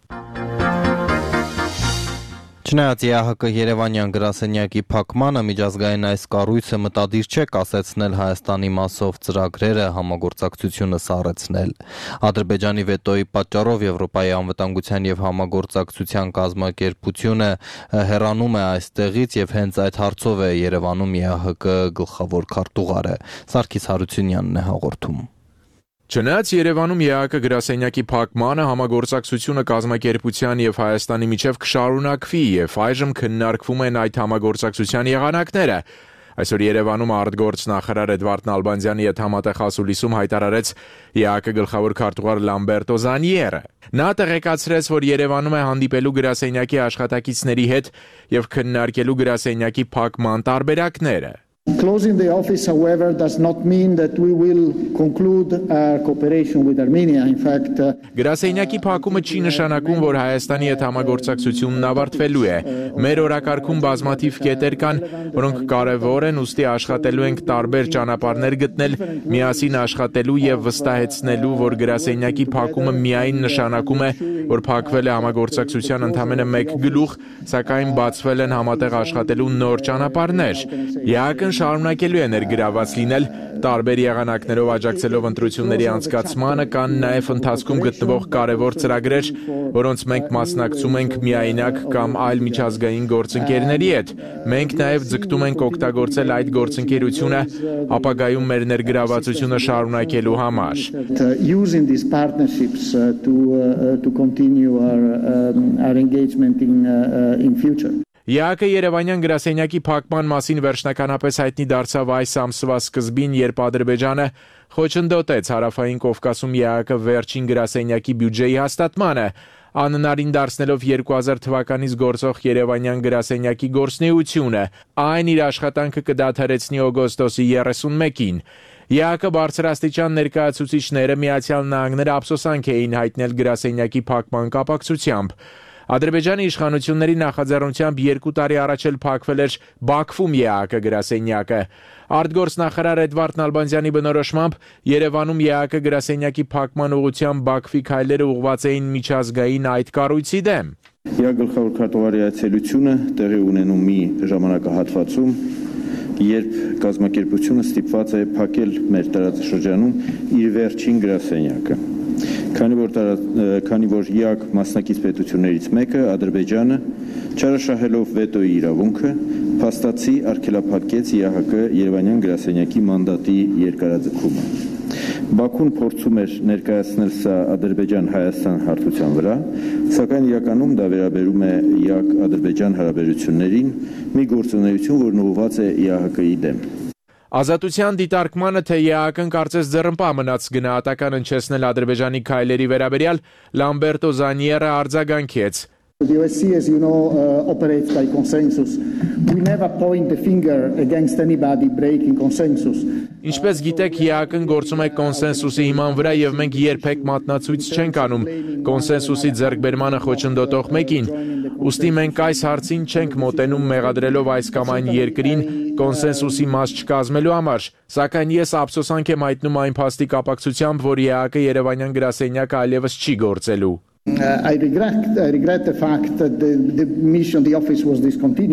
Չնայած ԵԱՀԿ Երևանյան գրասենյակի փակմանը միջազգային այս կառույցը մտադիր չէ կասեցնել Հայաստանի մասով ծրագրերը համագործակցությունը սառեցնել։ Ադրբեջանի վետոյի պատճառով Եվրոպայի անվտանգության եւ համագործակցության կազմակերպությունը հեռանում է այստեղից եւ հենց այդ հարցով է Երևանում ԵԱՀԿ գլխավոր քարտուղարը։ Սարգիս Հարությունյանն է հաղորդում։ Չնայած Երևանում ԵԱՀԿ գրասենյակի փակմանը համագործակցությունը կազմակերպության եւ Հայաստանի միջև կշարունակվի եւ այժմ քննարկվում են այդ համագործակցության եղանակները։ Այսօր Երևանում արտգործ նախարար Էդվարդ Նալբանդյանի հետ համատեղ ասուլիսում հայտարարեց ԵԱՀԿ գլխավոր քարտուղար Լամբերտո Զանիերը։ Նա տեղեկացրեց, որ Երևանում է հանդիպելու գրասենյակի աշխատակիցների հետ եւ քննարկելու գրասենյակի փակման տարբերակները։ Closing the office, however, does not mean that we will conclude our cooperation with Armenia. In fact, գրասենյակի փակումը չի նշանակում, որ Հայաստանի հետ համագործակցությունն ավարտվելու է։ Մեր օրակարգում բազմաթիվ կետեր կան, որոնք կարևոր են, ուստի աշխատելու ենք տարբեր ճանապարհներ գտնել, միասին աշխատելու եւ վստահեցնելու, որ գրասենյակի փակումը միայն նշանակում է, որ փակվել է համագործակցության ընդամենը մեկ գլուխ, սակայն բացվել են համատեղ աշխատելու նոր ճանապարհներ։ ԵԱՀԿ շարունակելու է ներգրաված լինել տարբեր եղանակներով աջակցելով ընտրությունների անցկացմանը, կան նաև ընթացքում գտնվող կարևոր ծրագրեր, որոնց մենք մասնակցում ենք միայնակ կամ այլ միջազգային գործընկերների հետ։ Մենք նաև ձգտում ենք օգտագործել այդ գործընկերությունը ապագայում մեր ներգրավվածությունը շարունակելու համար։ Using these partnerships to continue our engagement in future. ԵԱՀԿ Երևանյան գրասենյակի փակման մասին վերջնականապես հայտնի դարձավ այս ամսվա սկզբին, երբ Ադրբեջանը խոչընդոտեց Հարավային Կովկասում ԵԱՀԿ վերջին գրասենյակի բյուջեի հաստատմանը, անհնարին դարձնելով 2000 թվականից գործող Երևանյան գրասենյակի գործունեությունը։ Այն իր աշխատանքը կդադարեցնի օգոստոսի 31-ին։ ԵԱՀԿ բարձրաստիճան ներկայացուցիչները Միացյալ Նահանգները ափսոսանք էին հայտնել գրասենյակի փակման կապակցությամբ։ Ադրբեջանի իշխանությունների նախաձեռնությամբ 2 տարի առաջ էլ փակվել էր Բաքվում ԵԱՀԿ գրասենյակը։ Արտգործ նախարար Էդվարդ Նալբանդյանի բնորոշմամբ Երևանում ԵԱՀԿ գրասենյակի փակման ուղղությամբ Բաքվի քայլերը ուղղված էին միջազգային այդ կառույցի դեմ։ ԵԱՀԿ գլխավոր քարտուղարի այցելությունը տեղի ունենում մի ժամանակահատվածում, երբ կազմակերպությունը ստիպված է փակել մեր տարածաշրջանում իր վերջին գրասենյակը։ Քանի որ ԵԱՀԿ մասնակից պետություններից մեկը, Ադրբեջանը, չարաշահելով վետոյի իրավունքը, փաստացի արգելափակեց ԵԱՀԿ Երևանյան գրասենյակի մանդատի երկարաձգումը։ Բաքուն փորձում էր ներկայացնել սա Ադրբեջան-Հայաստան հարթության վրա, սակայն իրականում դա վերաբերում է ԵԱՀԿ-Ադրբեջան հարաբերություններին, մի գործունեություն, որն ուղղված է ԵԱՀԿ-ի դեմ։ Ազատության դիտարկմանը, թե ԵԱՀԿ-ն կարծես ձեռնպահ մնաց գնահատական հնչեցնել Ադրբեջանի քայլերի վերաբերյալ, Լամբերտո Զանիերը արձագանքեց։ The OSCE, as you know, operates by consensus. We never point the finger against anybody breaking consensus. Ինչպես գիտեք, ԵԱՀԿ-ն գործում է կոնսենսուսի հիման վրա եւ մենք երբեք մատնացույց չենք անում կոնսենսուսի ձեռքբերմանը խոչընդոտող մեկին։ Ուստի մենք այս հարցին չենք մոտենում մեղադրելով այս կամ այն երկրին կոնսենսուսի մաս չկազմելու համար, սակայն ես ափսոսանք եմ հայտնում այն փաստի կապակցությամբ, որ ԵԱՀԿ Երևանյան գրասենյակը այլևս չի գործելու։ I regret the fact that the mission, the office was discontinued.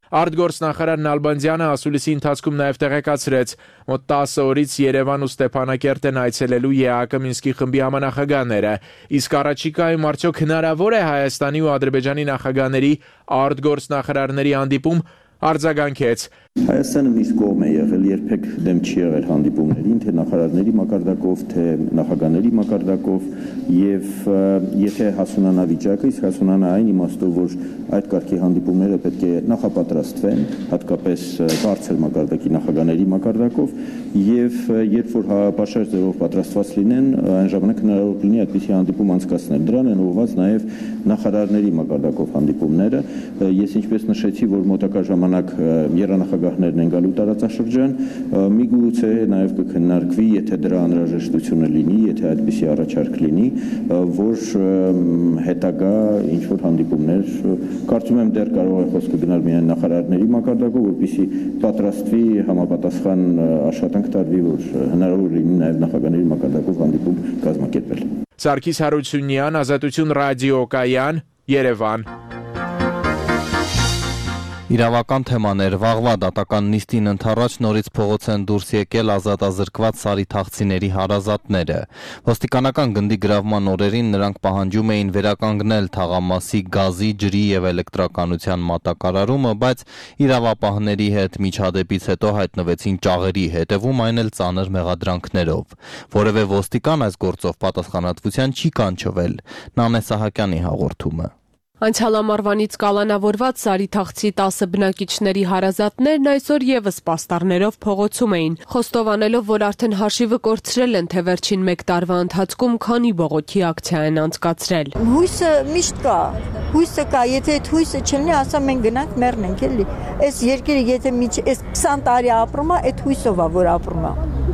Արտգործնախարար Նալբանդյանը ասուլիսի ընթացքում նաև տեղեկացրեց, մոտ 10 օրից Երևան ու Ստեփանակերտ են այցելելու ԵԱԿ Մինսկի խմբի համանախագահները, իսկ առաջիկայում արդյոք հնարավոր է Հայաստանի ու Ադրբեջանի նախագահների արտգործնախարարների հանդիպում, արձագանքեց. Հայաստանը միշտ կողմ է եղել, երբեք դեմ չի եղել հանդիպումներին, թե նախարարների մակարդակով, թե նախագահների մակարդակով, եւ եթե հասունանա վիճակը, իսկ հասունանա այն իմաստով, որ այդ կարգի հանդիպումները պետք է նախապատրաստվեն, հատկապես բարձր մակարդակի նախագահների մակարդակով, եւ երբ որ հավասար ձևով պատրաստված լինեն, այն ժամանակ հնարավոր կլինի այդպիսի հանդիպում անցկացնել։ Դրան են ուղղված նաեւ նախարարների մակարդակով հանդիպումները։ Ես ինչպես նշեցի, որ մոտակա ժամանակ երանախագահներն են գալու տարածաշրջան, միգուցե նաև կքննարկվի, եթե դրա անհրաժեշտությունը լինի, եթե այդպիսի առաջարկ լինի, որ հետագա ինչ-որ հանդիպումներ, կարծում եմ դեռ կարող է խոսքը գնալ միայն նախարարների մակարդակով, որպեսզի պատրաստվի համապատասխան աշխատանք տարվի, որ հնարավոր լինի նաև նախագահների մակարդակով հանդիպում կազմակերպել։ Սարգիս Հարությունյան, Ազատություն ռադիոկայան, Երևան։ Իրավական թեմաներ վաղվա դատական նիստին ընթառաջ նորից փողոց են դուրս եկել ազատազրկված սարիթաղցիների հարազատները։ Ոստիկանական գնդի գրավման օրերին նրանք պահանջում էին վերականգնել թաղամասի գազի, ջրի եւ էլեկտրականության մատակարարումը, բայց իրավապահների հետ միջադեպից հետո հայտնվեցին ճաղերի հետևում, այն էլ ծանր մեղադրանքներով։ Որևէ ոստիկան այս գործով պատասխանատվության չի կանչվել։ Նանե Սահակյանի հաղորդումը։ Անցյալ ամառվանից կալանավորված սարիթաղցի 10 բնակիչների հարազատներն այսօր եւս պաստառներով փողոցում էին, խոստովանելով, որ արդեն հաշիվը կորցրել են, թե վերջին 1 տարվա ընթացքում քանի բողոքի ակցիա են անցկացրել։ Հույսը միշտ կա, եթե այդ հույսը չլինի, ասա մենք գնանք մեռնենք, էլի։ Այս երկիրը եթե այս 20 տարի ապրում է, այդ հույսով է, որ ապրում է։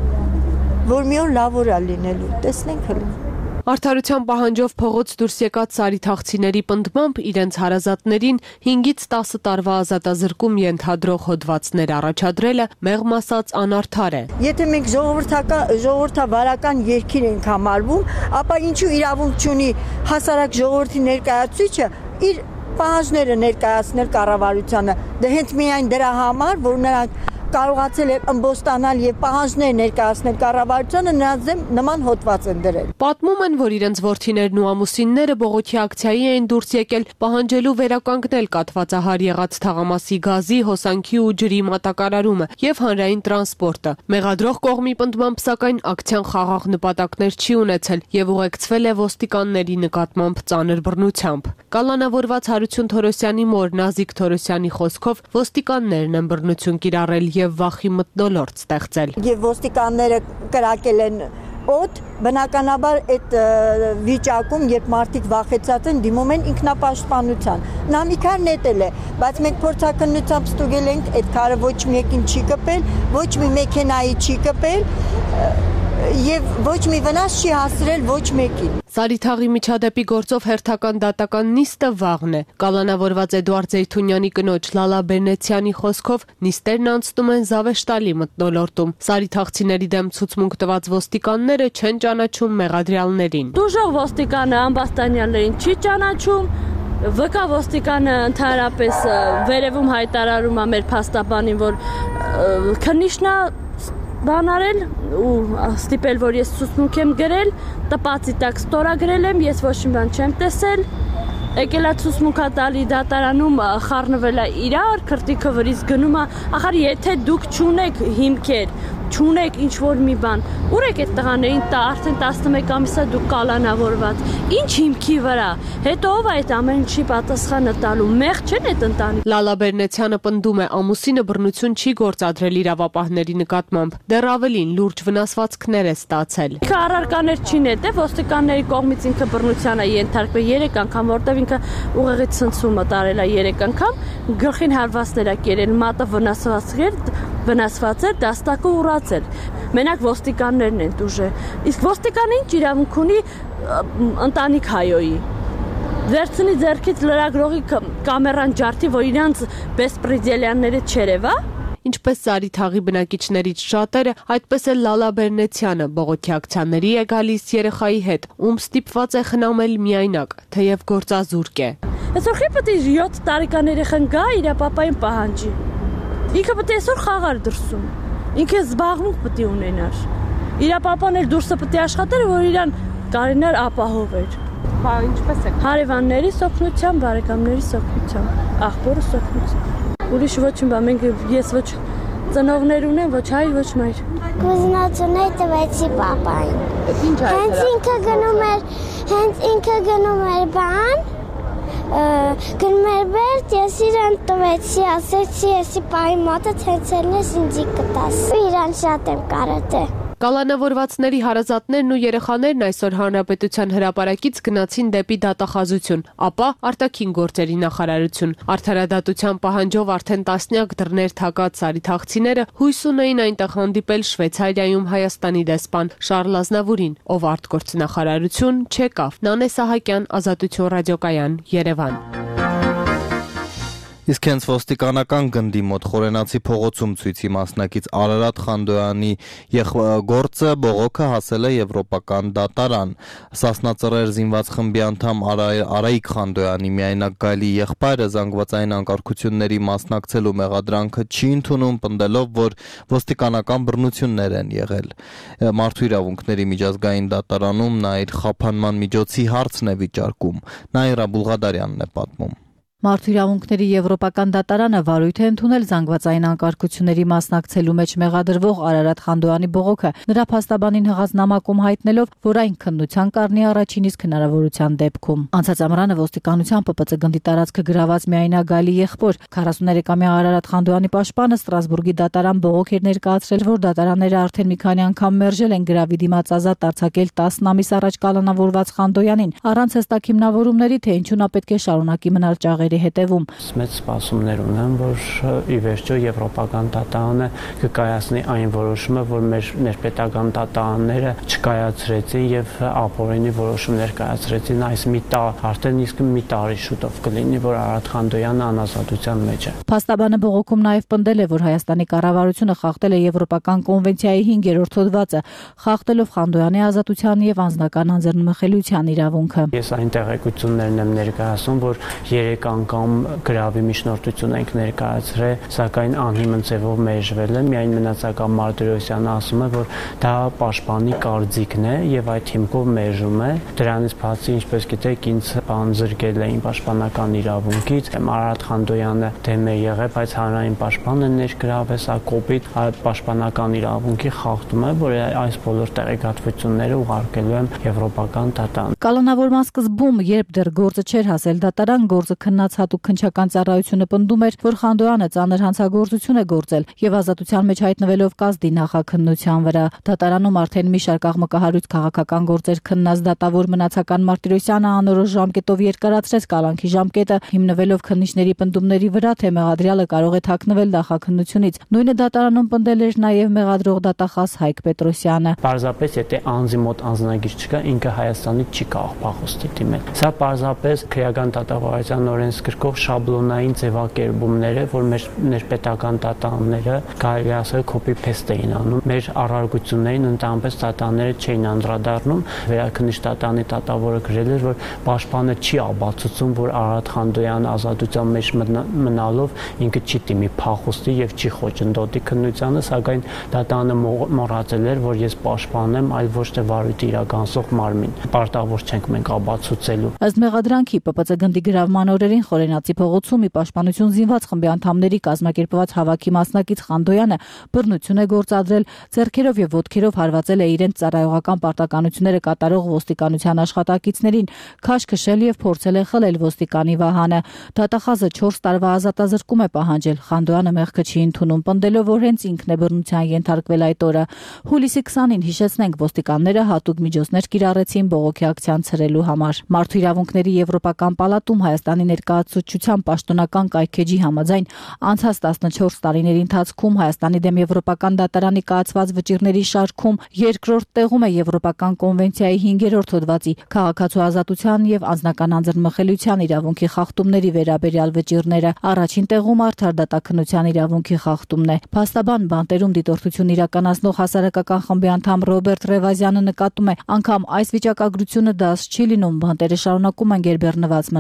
Որ մի օր լավ օր է լինելու, տեսնենք հələ։ Արդարության պահանջով փողոց դուրս եկած սարիթաղցիների պնդմամբ իրենց հարազատներին 5-ից 10 տարվա ազատազրկում ենթադրող հոդվածներ առաջադրելը մեղմ ասած անարդար է։ Եթե մենք ժողովրդավարական երկիր ենք համարվում, ապա ինչու իրավունք չունի հասարակ ժողովրդի ներկայացուցիչը իր պահանջները ներկայացնել կառավարությանը։ Դե հենց միայն դրա համար, որ նրանք կարողացել է ըմբոստանալ եւ պահանջներ ներկայացնել կառավարությանը, նրանց դեմ նման հոդված են դրել։ Պատմում են, որ իրենց որդիներն ու ամուսինները բողոքի ակցիայի էին դուրս եկել պահանջելու վերականգնել կաթվածահար եղած թաղամասի գազի, հոսանքի ու ջրի մատակարարումը եւ հանրային տրանսպորտը։ Մեղադրող կողմի պնդմամբ սակայն ակցիան խաղաղ նպատակներ չի ունեցել եւ ուղեկցվել է ոստիկանների նկատմամբ ծանր բռնությամբ։ Կալանավորված Հարություն Թորոսյանի մոր Նազիկ Թորոսյանի խոսքով ոստիկաններն են բռնություն կիրառել եւ վախի մթնոլորտ ստեղծել։ Եվ ոստիկանները կրակել են օդ, բնականաբար այդ վիճակում, երբ մարդիկ վախեցած են, դիմում են ինքնապաշտպանության։ Նա մի քար նետել է, բայց մենք փորձակնությամբ ստուգել ենք, այդ քարը ոչ մեկին չի կպել, ոչ մի մեքենայի չի կպել եւ ոչ մի վնաս չի հասցրել ոչ մեկին։ Սարիթաղի միջադեպի գործով հերթական դատական նիստը վաղն է։ Կալանավորված Էդուարդ Զեյթունյանի կնոջ Լալա Բերնեցյանի խոսքով նիստերն անցնում են զավեշտալի մթնոլորտում։ Սարիթաղցիների դեմ ցուցմունք տված ոստիկանները չեն ճանաչում մեղադրյալներին։ Դուժող ոստիկանը ամբաստանյալներին չի ճանաչում։ ՎԿ ոստիկանը ընդհանրապես վերևում հայտարարում է մեր փաստաբանին, որ քննիչնա բան արել ու ստիպել, որ ես ցուցմունք եմ գրել, տպածի տակ ստորագրել եմ, ես ոչ մի բան չեմ տեսել։ Եկել է ցուցմունքա տալի դատարանում խառնվել է իրար, քրտիկը վրից գնում է, ախր եթե դուք չունեք հիմքեր, չունեք ինչ որ մի բան, ուր եք այդ տղաներին արդեն 11 ամիս է դուք կալանավորված, ինչ հիմքի վրա, հետո ով այդ ամեն ինչի պատասխանը տալու, մեղ չեն այդ ընտանիք։ Լալա Բերնեցյանը պնդում է, ամուսինը բռնություն չի գործադրել իրավապահների նկատմամբ, դեռ ավելին լուրջ վնասվածքներ է ստացել։ Ինքը առարկաներ չի նետել, ոստիկանների կողմից ինքը բռնության է ենթարկվել 3 անգամ, որտեղ ինքը ուղեղի ցնցումը տարել է 3 անգամ, գլխին հարվածներ է կերել, մատը վնասված էր, դաստակը ուռացել։ Մենակ ոստիկաններն են դուժե։ Իսկ ոստիկանը ինչ իրավունք ունի ընտանիք հայոյի։ Վերցնի ձեռքից լրագրողի կամերան ջարդի, որ իրանց բեսպրեդելյանները չերևա։ Ինչպես Սարիթաղի բնակիչներից շատերը, այդպես էլ Լալա Բերնեցյանը բողոքի ակցիաների է գալիս երեխայի հետ, ում ստիպված է խնամել միայնակ, թեև գործազուրկ է։ Այսօր խի պետք է 7 տարեկան երեխան գա իր պապային պահանջի։ Ինքը պետք է այսօր խաղար դրսում։ Ինքը զբաղմունք պետք է ունենար։ Իր պապան էլ դուրսը պետք է աշխատեր, որ իրան կարենար ապահովեր։ Բա ինչպես է։ Հարևանների օգնությամբ, բարեկամների օգնությամբ, աղբորս օգնությամբ։ Ուրիշ ոչինչ բան, մենք ես ոչ ծնողներ ունեմ, ոչ հայր, ոչ մայր։ Կուզնացուներ տվեցի պապային։ Ինչ է։ Հենց ինքը գնում էր բան, գնում էր բերտ, ես իրան տվեցի, ասեցի, եսի պայի մոտը հենց էլնես ինձի կտաս։ Իրան շատ եմ կարոտե։ Կալանավորվածների հարազատներն ու երեխաներն այսօր Հանրապետության հրապարակից գնացին դեպի դատախազություն, ապա արտաքին գործերի նախարարություն։ Արդարադատության պահանջով արդեն տասնյակ դռներ թակած սարիթաղցիները հույս ունեին այնտեղ հանդիպել Շվեյցարիայում Հայաստանի դեսպան Շարլ Ազնավուրին, ով արտգործնախարարություն չեկավ։ Նանե Սահակյան, Ազատություն ռադիոկայան, Երևան։ Իսկ հենց ոստիկանական գնդի մոտ Խորենացի փողոցում ցույցի մասնակից Արարատ Խանդոյանի գործը բողոքը հասել է եվրոպական դատարան։ Սասնածռեր զինված խմբի անդամ Արայիկ Խանդոյանի միայնակ գայլի եղբայրը զանգվածային անկարգությունների մասնակցելու մեղադրանքը չի ընդունում, պնդելով, որ ոստիկանական բռնություններ են եղել։ Մարդու իրավունքների միջազգային դատարանում նա իր խափանման միջոցի հարցն է վիճարկում։ Նաիրա Բուլղադարյանն է պատմում։ Մարդու իրավունքների եվրոպական դատարանը վարույթ է ընդունել զանգվածային անկարգությունների մասնակցելու մեջ մեղադրվող Արարատ Խանդոյանի բողոքը, նրա փաստաբանին հղած նամակում հայտնելով, որ այն քննության կառնի առաջին իսկ հնարավորության դեպքում։ Անցած ամռանը ոստիկանության ՊՊՑ գնդի տարածքը գրաված միայնակ գայլի եղբոր 43-ամյա Արարատ Խանդոյանի պաշտպանը Ստրասբուրգի դատարան բողոք էր ներկայացրել, որ դատարանները արդեն մի քանի անգամ մերժել են գրավի դիմաց ազատ արձակել 10 ամիս առաջ կալանավորված Խանդոյանին, առանց հստակ հիմնավորումների, թե ինչու նա պետք է շարունակի մնալ ճաղերի հետևում։ Մեծ սպասումներ ունեմ, որ ի վերջո եվրոպական դատարանը կկայացնի այն որոշումը, որ մեր ներպետական դատարանները չկայացրեցին եւ ապօրինի որոշումներ կայացրեցին այս մի տար, արդեն իսկ մի տարի շուտով կլինի, որ Արարատ Խանդոյանը անազատության մեջ է։ Փաստաբանը բողոքում նաեւ պնդել է, որ Հայաստանի կառավարությունը խախտել է Եվրոպական կոնվենցիայի 5-րդ հոդվածը, խախտելով Խանդոյանի ազատության եւ անձնական անձեռնմխելիության իրավունքը։ Ես այն տեղեկություններն եմ ներկայացնում, որ 3 անգամ գրավի միջնորդություն ենք ներկայացրել, սակայն անհիմն ձևով մերժվել է։ Միայն մնացական Մարտիրոսյանը ասում է, որ դա պաշտպանի կարծիքն է եւ այդ հիմքով մերժում է։ Դրանից բացի, ինչպես գիտեք, ինձ զրկել էին պաշտպանական իրավունքից։ Արարատ Խանդոյանը դեմ է եղել, բայց հանրային պաշտպանը ներգրավեց, սա կոպիտ պաշտպանական իրավունքի խախտում է, որ այս բոլոր տեղեկատվությունները ուղարկելու եմ եվրոպական դատարան։ Կալանավորման սկզբում, երբ դեռ գործը չէր հասել դատարան, գործը քննած հատուկ քննչական ծառայությունը պնդում էր, որ Խանդոյանը ծանր հանցագործություն է գործել եւ ազատության մեջ հայտնվելով կազդի նախաքննության վրա։ Դատարանում արդեն մի շարք աղմկահարույց քաղաքական գործեր քննած դատավոր մնացական Մարտիրոսյանը անորոշ ժամկետով երկարացրեց կալանքի ժամկետը, հիմնվելով քննիչների պնդումների վրա, թե մեղադրյալը կարող է թաքնվել նախաքննությունից։ Նույնը դատարանում պնդել էր նաեւ մեղադրող դատախազ Հայկ Պետրոսյանը։ Պարզապես եթե անձի մոտ անձնագիր չկա, ինքը Հայաստանից չի կարող փախուստի դիմել։ Սա պարզապես քրեական դատավարության օրենսգրքով շաբլոնային ձևակերպումներ է, որ մեր ներպետական դատարանները կարելի ասել copy-paste էին անում։ Մեր առարգություններին ընդհանրապես դատարանները չէին անդրադառնում։ Վերաքննիչ դատարանի դատավորը գրել էր, որ պաշտպանը չի ապացուցում, որ Արարատ Խանդոյանը ազատության մեջ մնալով ինքը չի դիմի փախուստի եւ չի խոչընդոտի քննությանը, սակայն դատարանը մոռացել էր, որ ես պաշտպան եմ, այլ ոչ թե վարույթ իրականացող մարմին։ Պարտավոր չենք մենք ապացուցելու։ Ըստ մեղադրանքի ՊՊՑ գնդի գրավման օրերին Խորենացի փողոցում ի պաշտպանություն զինված խմբի անդամների կազմակերպված հավաքի մասնակից Խանդոյանը բռնություն է գործադրել, ձեռքերով եւ ոտքերով հարվածել է իրենց ծառայողական պարտականությունները կատարող ոստիկանության աշխատակիցներին, քաշ քշել եւ փորձել է խլել ոստիկանի վահանը։ Դատախազը 4 տարվա ազատազրկում է պահանջել։ Խանդոյանը մեղքը չի ընդունում, պնդելով, որ հենց ինքն է բռնության ենթարկվել այդ օրը։ Հուլիսի 20-ին հիշեցնենք, ոստիկանները հատուկ միջոցներ կիրառեցին բողոքի ակցիան ցրելու համար։ Մարդու իրավունքների եվրոպական պալատում Հայաստանի ներկայացուցչության պաշտոնական կայքեջի համաձայն անցած 14 տարիների ընթացքում Հայաստանի դեմ եվրոպական դատարանի կայացված վճիռների շարքում երկրորդ տեղում է Եվրոպական կոնվենցիայի 5-րդ հոդվածի քաղաքացու ազատության եւ անձնական անձեռնմխելիության իրավունքի խախտումների վերաբերյալ վճիռները, առաջին տեղում արդար դատաքննության իրավունքի խախտումն է։ Փաստաբան բանտերում դիտորդություն իրականացնող հասարակական խմբի անդամ Ռոբերտ Ռևազյանը նկատում է, անգամ այս վիճակագրությունը դաս չի լինում, բանտերը շարունակում են գերբեռնված մնալ։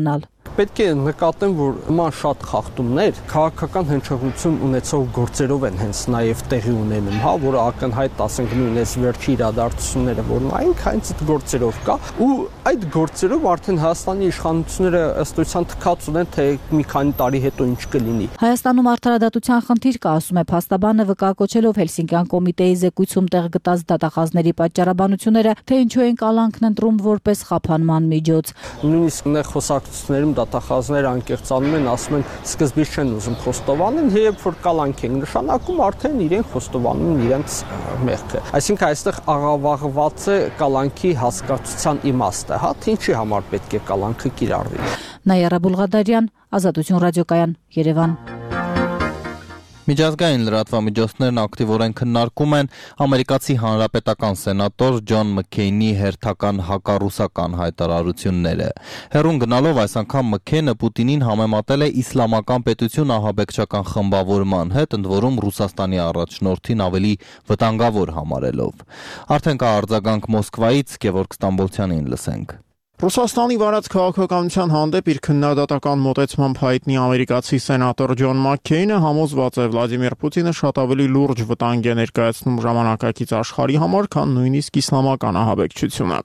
Պետք է նկատեմ, որ նման շատ խախտումներ քաղաքական հնչեղություն ունեցող գործերով են հենց նաև տեղի ունենում, հա, որը ակնհայտ, ասենք, նույն այս վերջի իրադարձությունները, որ նայենք, հենց այդ գործերով կա, ու այդ գործերով արդեն Հայաստանի իշխանությունները ըստ էության թքած ունեն, թե մի քանի տարի հետո ինչ կլինի։ Հայաստանում արդարադատության խնդիր կա, ասում է փաստաբանը, վկայակոչելով Հելսինկյան կոմիտեի զեկույցում տեղ գտած դատախազների պատճառաբանությունները, թե ինչու են կալանքն ընտրում որպես խափանման միջոց։ Նույնիսկ նեղ խոսակցություններում դատախազները անկեղծանում են, ասում են սկզբից չեն ուզում խոստովանել, երբ որ կալանք են նշանակում, արդեն իրենք խոստովանում են իրենց մեղքը։ Այսինքն այստեղ աղավաղված է կալանքի հասկացության իմաստը, հա, թե ինչի համար պետք է կալանքը կիրառվի։ Նայարա Բուլղադարյան, Ազատություն ռադիոկայան, Երևան։ Միջազգային լրատվամիջոցներն ակտիվորեն քննարկում են ամերիկացի հանրապետական սենատոր Ջոն Մքեյնի հերթական հակառուսական հայտարարությունները։ Հեռուն գնալով այս անգամ Մքեյնը Պուտինին համեմատել է իսլամական պետություն ահաբեկչական խմբավորման հետ, ընդ որում Ռուսաստանի առաջնորդին ավելի վտանգավոր համարելով։ Արդեն կա արձագանք Մոսկվայից, Գևորգ Ստամբոլցյանին լսենք։ Ռուսաստանի վարած քաղաքականության հանդեպ իր քննադատական մոտեցմամբ հայտնի ամերիկացի սենատոր Ջոն Մաքքեյնը համոզված է Վլադիմիր Պուտինը շատ ավելի լուրջ վտանգ է ներկայացնում ժամանակակից աշխարհի համար, քան նույնիսկ իսլամական ահաբեկչությունը։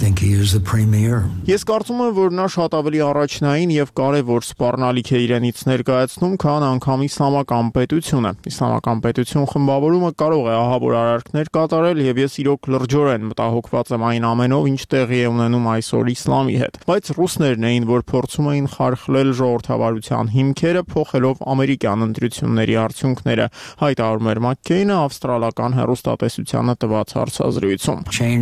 Ես կարծում եմ, որ նա շատ ավելի առաջնային եւ կարեւոր սպառնալիք է իրենից ներկայացնում, քան անգամ իսլամական պետությունը։ Իսլամական պետություն խմբավորումը կարող է ահավոր արարքներ կատարել եւ ես իրոք լրջորեն մտահոգված եմ այն ամենով, ինչ տեղի է ունենում այսօր իսլամի հետ, բայց ռուսներն էին, որ փորձում էին խարխլել ժողովրդավարության հիմքերը, փոխելով ամերիկյան ընտրությունների արդյունքները, հայտարարում էր Մաքքեյնը ավստրալական հեռուստատեսությանը տված հարցազրույցում։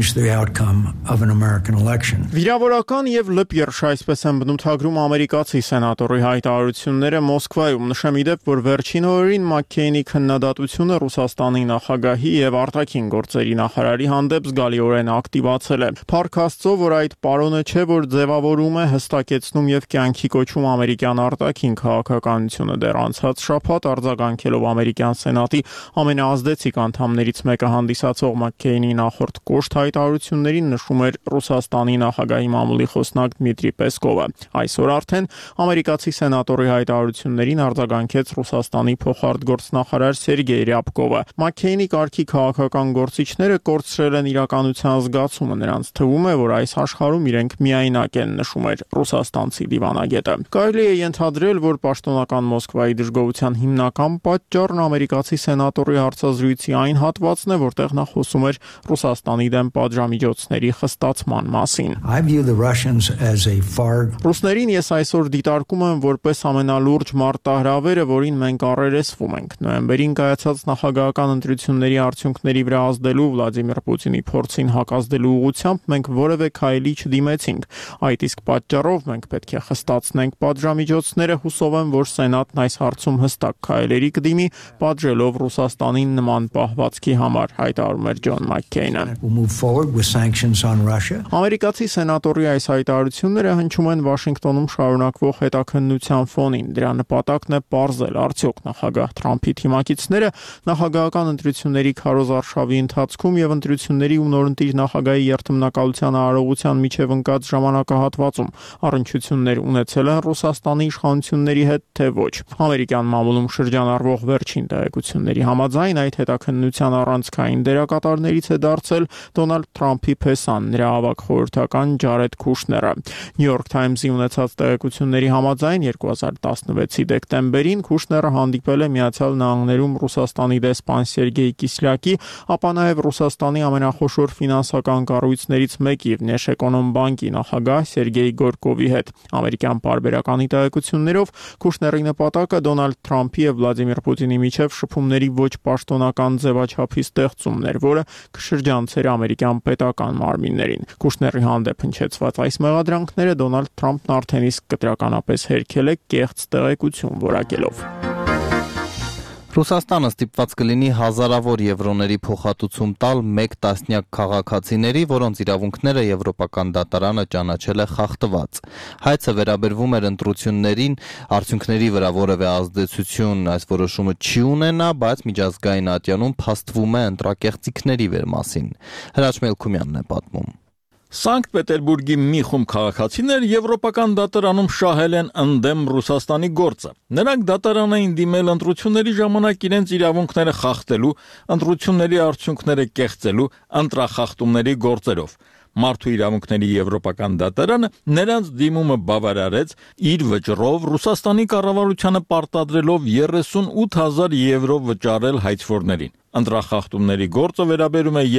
Վիրավորական եւ լպիրշ, այսպես են բնութագրում ամերիկացի սենատորի հայտարարությունները Մոսկվայում։ Նշեմ իդեպ, որ վերջին օրերին Մաքքեյնի քննադատությունը Ռուսաստանի նախագահի եւ արտաքին գործերի նախարարի հանդեպ զգալիորեն ակտիվացել է։ Փառք Աստծո, որ այդ պարոնը չէ, որ ձևավորում է, հստակեցնում եւ կյանքի կոչում ամերիկյան արտաքին քաղաքականությունը։ Դեռ անցած շաբաթ արձագանքելով ամերիկյան սենատի ամենաազդեցիկ անդամներից մեկը հանդիսացող Մաքքեյնի նախորդ կոշտ հայտարարություններին նշում էր Ռուսաստանի նախագահի մամուլի խոսնակ Դմիտրի Պեսկովը։ Այսօր արդեն ամերիկացի սենատորի հայտարարություններին արձագանքեց Ռուսաստանի փոխարտգործնախարար Սերգեյ Ռյաբկովը։ Մաքքեյնի կարգի քաղաքական գործիչները կորցրել են իրականության զգացումը, նրանց թվում է, որ այս աշխարհում իրենք միայնակ են, նշում էր ռուսաստանցի դիվանագետը։ Կարելի է ենթադրել, որ պաշտոնական Մոսկվայի դժգոհության հիմնական պատճառն ամերիկացի սենատորի հարցազրույցի այն հատվածն է, որտեղ նա խոսում էր Ռուսաստանի դեմ պատժամիջոցների խստացման մասին։ Ռուսներին ես այսօր դիտարկում եմ որպես ամենալուրջ մարտահրավերը, որին մենք առերեսվում ենք։ Նոյեմբերին կայացած նախագահական ընտրությունների արդյունքների վրա ազդելու Վլադիմիր Պուտինի փորձին հակազդելու ուղղությամբ մենք որևէ քայլի չդիմեցինք։ Այդ իսկ պատճառով մենք պետք է խստացնենք պատժամիջոցները, հուսով եմ, որ Սենատն այս հարցում հստակ քայլերի կդիմի, պատժելով Ռուսաստանին նման պահվածքի համար, հայտարարում էր Ջոն Մաքքեյնը։ Ամերիկացի սենատորի այս հայտարարությունները հնչում են Վաշինգտոնում շարունակվող հետաքննության ֆոնին։ Դրա նպատակն է պարզել, արդյոք նախագահ Թրամփի թիմակիցները նախագահական ընտրությունների քարոզարշավի ընթացքում եւ ընտրությունների ու նորընտիր նախագահի երթմնակալության արարողության միջև ընկած ժամանակահատվածում առնչություններ ունեցել են Ռուսաստանի իշխանությունների հետ, թե ոչ։ Ամերիկյան մամուլում շրջանառվող վերջին տեղեկությունների համաձայն այդ հետաքննության առանցքային դերակատարներից է դարձել Դոնալդ Թրամփի փեսան, նրա ավագ խորհրդական Ջարեդ Քուշները։ New York Times-ի ունեցած տեղեկությունների համաձայն 2016-ի դեկտեմբերին Քուշները հանդիպել է Միացյալ Նահանգներում Ռուսաստանի դեսպան Սերգեյ Կիսլյակի, ապա նաև Ռուսաստանի ամենախոշոր ֆինանսական կառույցներից մեկի Վնեշէկոնոմբանկի նախագահ Սերգեյ Գորկովի հետ։ Ամերիկյան պարբերականի տեղեկություններով Քուշների նպատակը Դոնալդ Թրամփի եւ Վլադիմիր Պուտինի միջև շփումների ոչ պաշտոնական ձևաչափի ստեղծումն էր, որը կշրջանցեր ամերիկյան պետական մարմիններին։ Քուշների հանդեպ հնչեցված այս մեղադրանքները Դոնալդ Թրամփն արդեն իսկ կտրականապես հերքել է կեղծ տեղեկություն որակելով։ Ռուսաստանը ստիպված կլինի հազարավոր եվրոների փոխհատուցում տալ 1 տասնյակ քաղաքացիների, որոնց իրավունքները Եվրոպական դատարանը ճանաչել է խախտված։ Հայցը վերաբերվում էր ընտրություններին, արդյունքների վրա որևէ ազդեցություն այս որոշումը չի ունենա, բայց միջազգային ատյանում փաստվում է ընտրակեղծիքների մասին։ Հրաչ Մելքումյանն է պատմում։ Սանկտ Պետերբուրգի մի խումբ քաղաքացիներ եվրոպական դատարանում շահել են ընդդեմ Ռուսաստանի գործը։ Նրանք դատարան էին դիմել ընտրությունների ժամանակ իրենց իրավունքները խախտելու, ընտրությունների արդյունքները կեղծելու, ընտրախախտումների գործերով։ Մարդու իրավունքների եվրոպական դատարանը նրանց դիմումը բավարարեց, իր վճռով Ռուսաստանի կառավարությանը պարտադրելով 38,000 եվրո վճարել հայցվորներին։ Ընտրախախտումների գործը վերաբերում է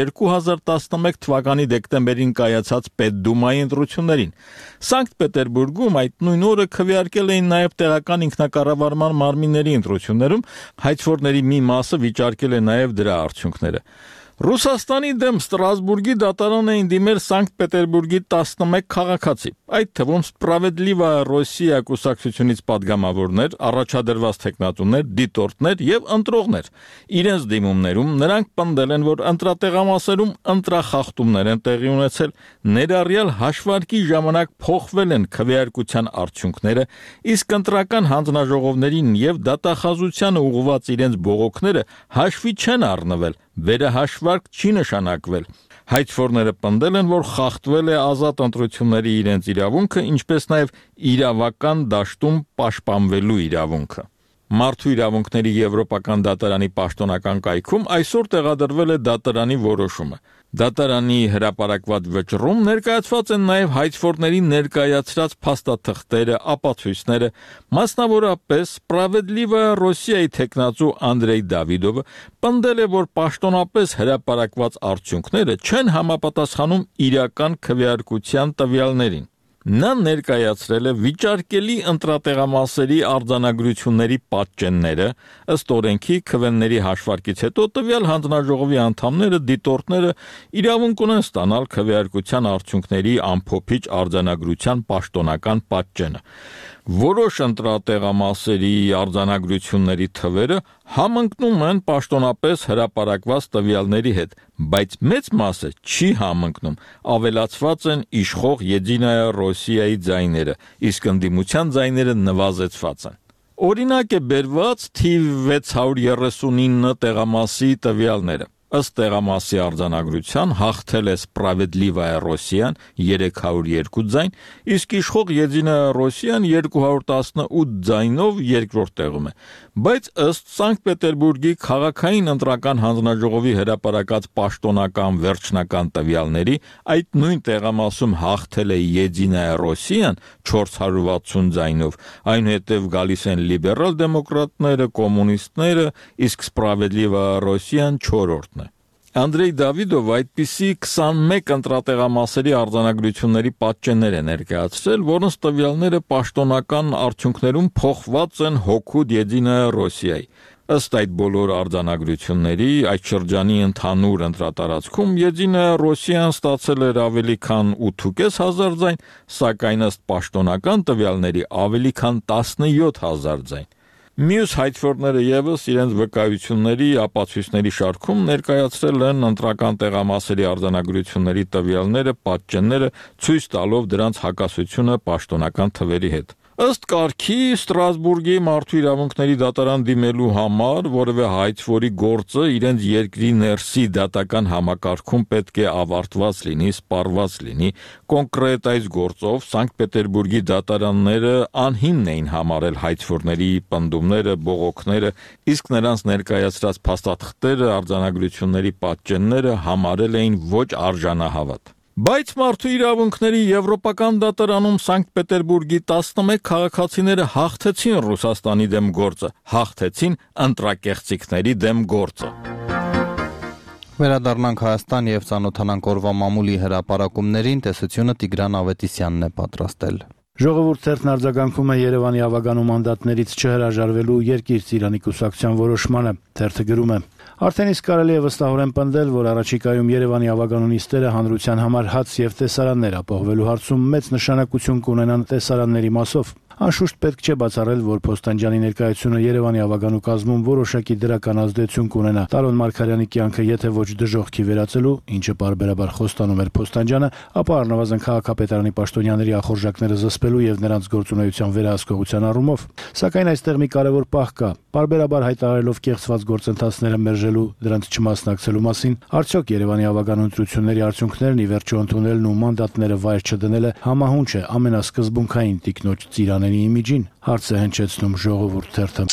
2011 թվականի դեկտեմբերին կայացած Պետդումայի ընտրություններին։ Սանկտ Պետերբուրգում այդ նույն օրը քվեարկել էին նաև տեղական ինքնակառավարման մարմինների ընտրություններում, հայցվորների մի մասը վիճարկել է նաև դրա արդյունքները։ Ռուսաստանի դեմ Ստրասբուրգի դատարան էին դիմել Սանկտ Պետերբուրգի 11 քաղաքացի, այդ թվում Սպրավեդլիվայա Ռոսիա կուսակցությունից падգամավորներ, առաջադրված թեկնածուներ, դիտորդներ եւ ընտրողներ։ Իրենց դիմումներում նրանք պնդել են, որ ընտրատեղամասերում ընտրախախտումներ են տեղի ունեցել, ներառյալ հաշվարկի ժամանակ փոխվել են քվեարկության արդյունքները, իսկ ընտրական հանձնաժողովներին եւ դատախազությանը ուղղված իրենց բողոքները հաշվի չեն առնվել։ Վերահաշվարկ չի նշանակվել։ Հայցվորները պնդել են, որ խախտվել է ազատ ընտրությունների իրենց իրավունքը, ինչպես նաև իրավական դաշտում պաշտպանվելու իրավունքը։ Մարդու իրավունքների եվրոպական դատարանի պաշտոնական կայքում այսօր տեղադրվել է դատարանի որոշումը։ Դատարանի հրապարակված վճռում ներկայացված են նաև հայցվորների ներկայացրած փաստաթղթերը, ապացույցները, մասնավորապես Սպրավեդլիվայա Ռոսիայի թեկնածու Անդրեյ Դավիդովը պնդել է, որ պաշտոնապես հրապարակված արդյունքները չեն համապատասխանում իրական քվեարկության տվյալներին։ Նա ներկայացրել է վիճարկելի ընտրատեղամասերի արձանագրությունների պատճենները, ըստ օրենքի քվեների հաշվարկից հետո տվյալ հանձնաժողովի անդամները, դիտորդները իրավունք ունեն ստանալ քվեարկության արդյունքների ամփոփիչ արձանագրության պաշտոնական պատճենը։ Որոշ ընտրատեղամասերի արձանագրությունների թվերը համընկնում են պաշտոնապես հրապարակված տվյալների հետ, բայց մեծ մասը չի համընկնում, ավելացված են իշխող Եդինայա Ռոսիայի ձայները, իսկ ընդդիմության ձայները նվազեցված են։ Օրինակ է բերված թիվ 639 տեղամասի տվյալները։ Ըստ տեղամասի արձանագրության հաղթել է Սպրավեդլիվայա Ռոսիան 302 ձայն, իսկ իշխող Եդինայա Ռոսիան 218 ձայնով երկրորդ տեղում է։ Բայց ըստ Սանկտ Պետերբուրգի քաղաքային ընտրական հանձնաժողովի հրապարակած պաշտոնական վերջնական տվյալների, այդ նույն տեղամասում հաղթել է Եդինայա Ռոսիան 460 ձայնով, այնուհետև գալիս են լիբերալ դեմոկրատները, կոմունիստները, իսկ Սպրավեդլիվայա Ռոսիան 4-րդն է։ Անդրեյ Դավիդով այդպիսի 21 ընտրատեղամասերի արձանագրությունների պատճեններ է ներկայացրել, որոնց տվյալները պաշտոնական արդյունքներում փոխված են հօգուտ Եդինայա Ռոսիայի։ Ըստ այդ բոլոր արձանագրությունների, այդ շրջանի ընդհանուր ընտրատարածքում Եդինայա Ռոսիան ստացել էր ավելի քան 8,500 ձայն, սակայն ըստ պաշտոնական տվյալների ավելի քան 17,000 ձայն։ Մյուս հայցվորները ևս իրենց վկայությունների ապացույցների շարքում ներկայացրել են ընտրական տեղամասերի արձանագրությունների տվյալները, պատճենները, ցույց տալով դրանց հակասությունը պաշտոնական թվերի հետ։ Ըստ կարգի Ստրասբուրգի մարդու իրավունքների դատարան դիմելու համար որևէ հայցվորի գործը իրենց երկրի ներսի դատական համակարգում պետք է ավարտված լինի, սպառված լինի։ Կոնկրետ այս գործով Սանկտ Պետերբուրգի դատարանները անհիմն էին համարել հայցվորների պնդումները, բողոքները, իսկ նրանց ներկայացրած փաստաթղթերը, արձանագրությունների պատճենները համարել էին ոչ արժանահավատ։ Բայց մարդու իրավունքների եվրոպական դատարանում Սանկտ Պետերբուրգի 11 քաղաքացիները հաղթեցին Ռուսաստանի դեմ գործը, հաղթեցին ընտրակեղծիքների դեմ գործը։ Վերադառնանք Հայաստան եւ ծանոթանանք օրվա մամուլի հրապարակումներին, տեսությունը Տիգրան Ավետիսյանն է պատրաստել։ Ժողովուրդ ցերտն արձագանքում է Երևանի ավագանու մանդատներից չհրաժարվելու Երկիր Ծիրանի կուսակցության որոշմանը։ Թերթը գրում է. Արդեն իսկ կարելի է վստահորեն պնդել, որ առաջիկայում Երևանի ավագանու նիստերը հանրության համար հաց եւ տեսարաններ ապահովելու հարցում մեծ նշանակություն կունենան տեսարանների մասով։ Անշուշտ պետք չէ բացառել, որ Փոստանջյանի ներկայությունը Երևանի ավագանու կազմում որոշակի դրական ազդեցություն կունենա Տարոն Մարգարյանի կյանքը եթե ոչ դժոխքի վերածելու, ինչը պարբերաբար խոստանում էր Փոստանջյանը, ապա առնվազն քաղաքապետարանի պաշտոնյաների ախորժակները զսպելու եւ նրանց գործունեության վերահսկողության առումով։ Սակայն այստեղ մի կարևոր պահ կա։ Պարբերաբար հայտարարելով կեղծված գործընթացները մերժելու, դրանց չմասնակցելու մասին, արդյոք Երևանի ավագան ընտրությունների արդյունքներն ի վերջո ընդունելն ու մանդատները վայր չդնելը համահունչ է ամենասկզբունքային տիկնոջ Ծիրանենի իմիջին, հարց է հնչեցնում Ժողովուրդ թերթը։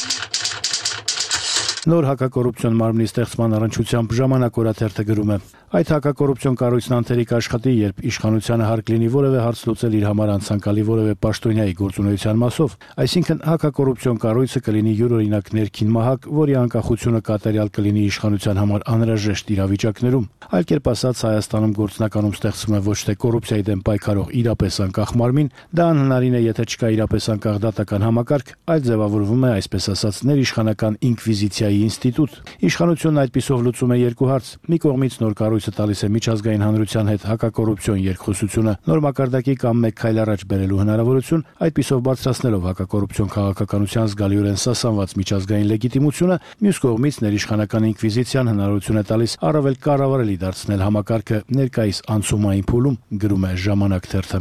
Նոր հակակոռուպցիոն մարմնի ստեղծման առնչությամբ Ժամանակ օրաթերթը գրում է. Այդ հակակոռուպցիոն կառույցն անթերիկ աշխատի, երբ իշխանությանը հարկ լինի որևէ հարց լուծել իր համար անցանկալի որևէ պաշտոնյայի գործունեության մասով, այսինքն հակակոռուպցիոն կառույցը կլինի յուրօրինակ ներքին մահակ, որի անկախությունը կատարյալ կլինի իշխանության համար անհրաժեշտ իրավիճակներում։ Այլ կերպ ասած, Հայաստանում գործնականում ստեղծվում է ոչ թե կոռուպցիայի դեմ պայքարող իրապես անկախ մարմին, դա անհնարին է, եթե չկա իրապես անկախ դատական համակարգ, այլ ձևավորվում է, այսպես ասած, ներիշխանական ինկվիզիցիայի ինստիտուտ։ Իշխանությունն այդպիսով լուծում է երկու հարց. մի կողմից նոր կառույցը տալիս է միջազգային հանրության հետ հակակոռուպցիոն երկխոսությունը նոր մակարդակի կամ մեկ քայլ առաջ բերելու հնարավորություն, այդպիսով բարձրացնելով հակակոռուպցիոն քաղաքականության զգալիորեն սասանված միջազգային լեգիտիմությունը, մյուս կողմից ներիշխանական ինկվիզիցիան հնարավորություն է տալիս առավել կառավարելի դարձնել համակարգը ներկայիս անցումային փուլում, գրում է Ժամանակ թերթը։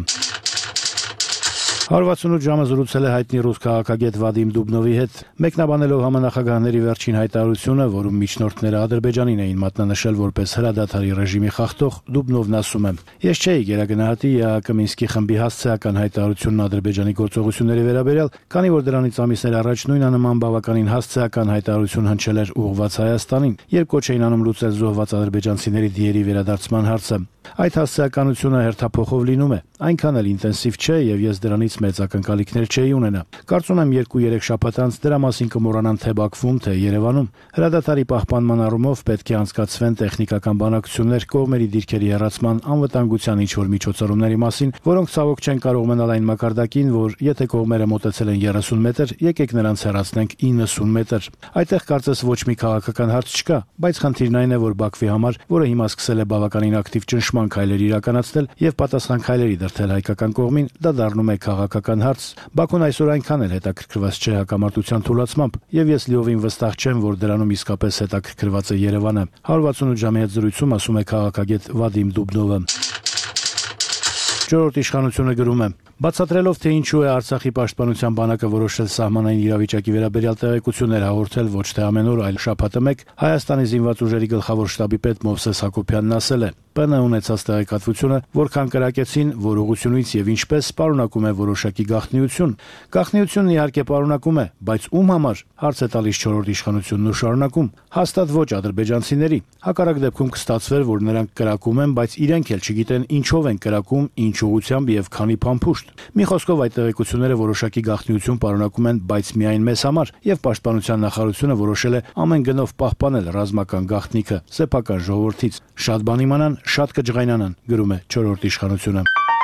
168 ժամը զրուցել է հայտնի ռուս քաղաքագետ Վադիմ Դուբնովի հետ, մեկնաբանելով համանախագահների վերջին հայտարարությունը, որում միջնորդները Ադրբեջանին էին մատնանշել որպես հրադադարի ռեժիմի խախտող, Դուբնովն ասում է. Ես չէի գերագնահատի ԵԱՀԿ Մինսկի խմբի հասցեական հայտարարությունն Ադրբեջանի գործողությունների վերաբերյալ, քանի որ դրանից ամիսներ առաջ նույնանման բավականին հասցեական հայտարարություն հնչել էր ուղղված Հայաստանին, երբ կոչ էին անում լուծել զոհված ադրբեջանցիների դիերի վերադարձման հարցը։ Այդ հասցեականությունը հերթափոխով լինում է, այնքան էլ ինտենսիվ չէ եւ ես դրանից մեծ ակնկալիքներ չէի ունենա։ Կարծում եմ 2-3 շաբաթ անց դրա մասին կմոռանան թե Բաքվում, թե Երևանում։ Հրադադարի պահպանման առումով պետք է անցկացվեն տեխնիկական բանակցություններ կողմերի դիրքերի հեռացման, անվտանգության ինչ-որ միջոցառումների մասին, որոնք ցավոք չեն կարող մնալ այն մակարդակին, որ եթե կողմերը մոտեցել են 30 մետր, եկեք նրանց հեռացնենք 90 մետր։ Այդտեղ կարծես ոչ մի քաղաքական հարց չկա, բայց խնդիրն այն է, որ Բաքվի համար, որը հիմա սկսել է բավականին ակտիվ ճնշման քայլեր իրականացնել եւ պատասխան քայլերի դրդել հայկական կողմին, դա դառնում է քաղաքական հարց։ Բաքուն այսօր այնքան էլ հետաքրքրված չէ հակամարտության թույլատրմամբ, եւ ես լիովին վստահ չեմ, որ դրանում իսկապես հետաքրքրված է Երևանը։ 168 ժամի հետ զրույցում ասում է քաղաքագետ Վադիմ Դուբնովը։ Չորրորդ իշխանությունը գրում է. Բացատրելով, թե ինչու է Արցախի պաշտպանության բանակը որոշել սահմանային իրավիճակի վերաբերյալ տեղեկություններ հաղորդել ոչ թե ամեն օր, այլ շաբաթը մեկ, Հայաստանի զինված ուժերի գլխավոր շտաբի պետ Մովսես Հակոբյանն ասել է. ՊՆ ունեցած տեղեկատվությունը, որքան կրակեցին, որ ուղղությունից եւ ինչպես պարունակում է որոշակի գաղտնիություն։ Գաղտնիությունն իհարկե պարունակում է, բայց ում համար, հարց է տալիս չորրորդ իշխանությունն ու շարունակում։ Հաստատ ոչ ադրբեջանցիների։ Հակառակ դեպքում կստացվեր, որ նրանք կրակում են, բայց իրենք էլ չգիտեն ինչով են կրակում, ինչ ուղղությամբ եւ քանի փամփուշտ։ Մի խոսքով այդ տեղեկությունները որոշակի գաղտնիություն պարունակում են, բայց միայն մեզ համար, եւ պաշտպանության նախարարությունը որոշել է ամեն գնով պահպանել ռազմական գաղտնիքը սեփական ժողովրդից։ Շատ բան իմանան, շատ կջղայնանան, գրում է չորրորդ իշխանությունը։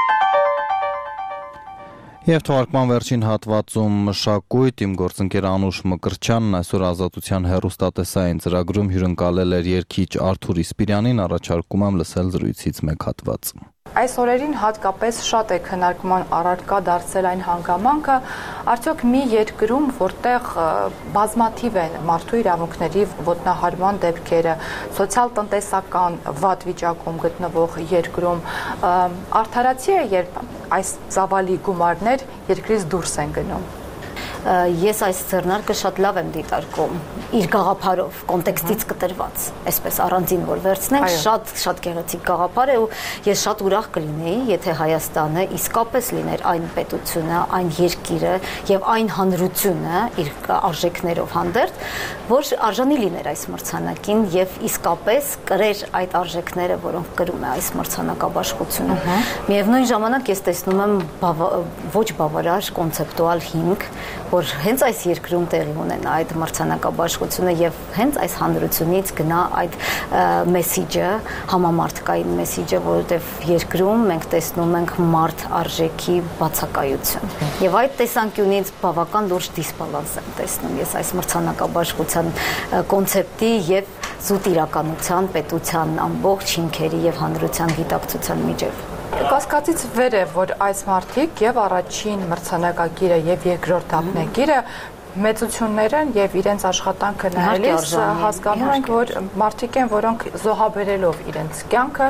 Եվ թողարկման վերջին հատվածում մշակույթ, իմ գործընկեր Անուշ Մկրտչյանն այսօր Ազատության հեռուստատեսային ծրագրում հյուրընկալել էր երգիչ Արթուր Իսպիրյանին, առաջարկում եմ լսել զրույցից մեկ հատված։ Այս օրերին հատկապես շատ է քննարկման առարկա դարձել այն հանգամանքը, արդյոք մի երկրում, որտեղ բազմաթիվ են մարդու իրավունքների ոտնահարման դեպքերը, սոցիալ-տնտեսական վատ վիճակում գտնվող երկրում, արդարացի է, երբ այս ծավալի գումարներ երկրից դուրս են գնում։ Ես այս ձեռնարկը շատ լավ եմ դիտարկում, իր գաղափարով, կոնտեքստից կտրված, այսպես առանձին որ վերցնենք, շատ գեղեցիկ գաղափար է ու ես շատ ուրախ կլինեի, եթե Հայաստանը իսկապես լիներ այն պետությունը, այն երկիրը եւ այն հանրությունը իր արժեքներով հանդերձ, որ արժանի լիներ այս մրցանակին եւ իսկապես կրեր այդ արժեքները, որոնք կրում է այս մրցանակաբաշխությունը։ Միևնույն ժամանակ ես տեսնում եմ ոչ բավարար կոնցեպտուալ հիմք, որ հենց այս երկրում տեղի ունենա այդ մրցանակաբաշխությունը եւ հենց այս հանրությունից գնա այդ մեսիջը, համամարտկային մեսիջը, որովհետեւ երկրում մենք տեսնում ենք մարդ արժեքի բացակայություն։ Եվ այդ տեսանկյունից բավական լուրջ դիսբալանս եմ տեսնում ես այս մրցանակաբաշխության կոնցեպտի եւ զուտ իրականության, պետության ամբողջ հիմքերի եւ հանրության գիտակցության միջեւ։ Կասկածից վեր է, որ այս մարդիկ եւ առաջին մրցանակագիրը եւ երկրորդ դափնեկիրը մեծություններ են եւ իրենց աշխատանքը նայելիս հասկանում ենք, որ մարդիկ են, որոնք զոհաբերելով իրենց կյանքը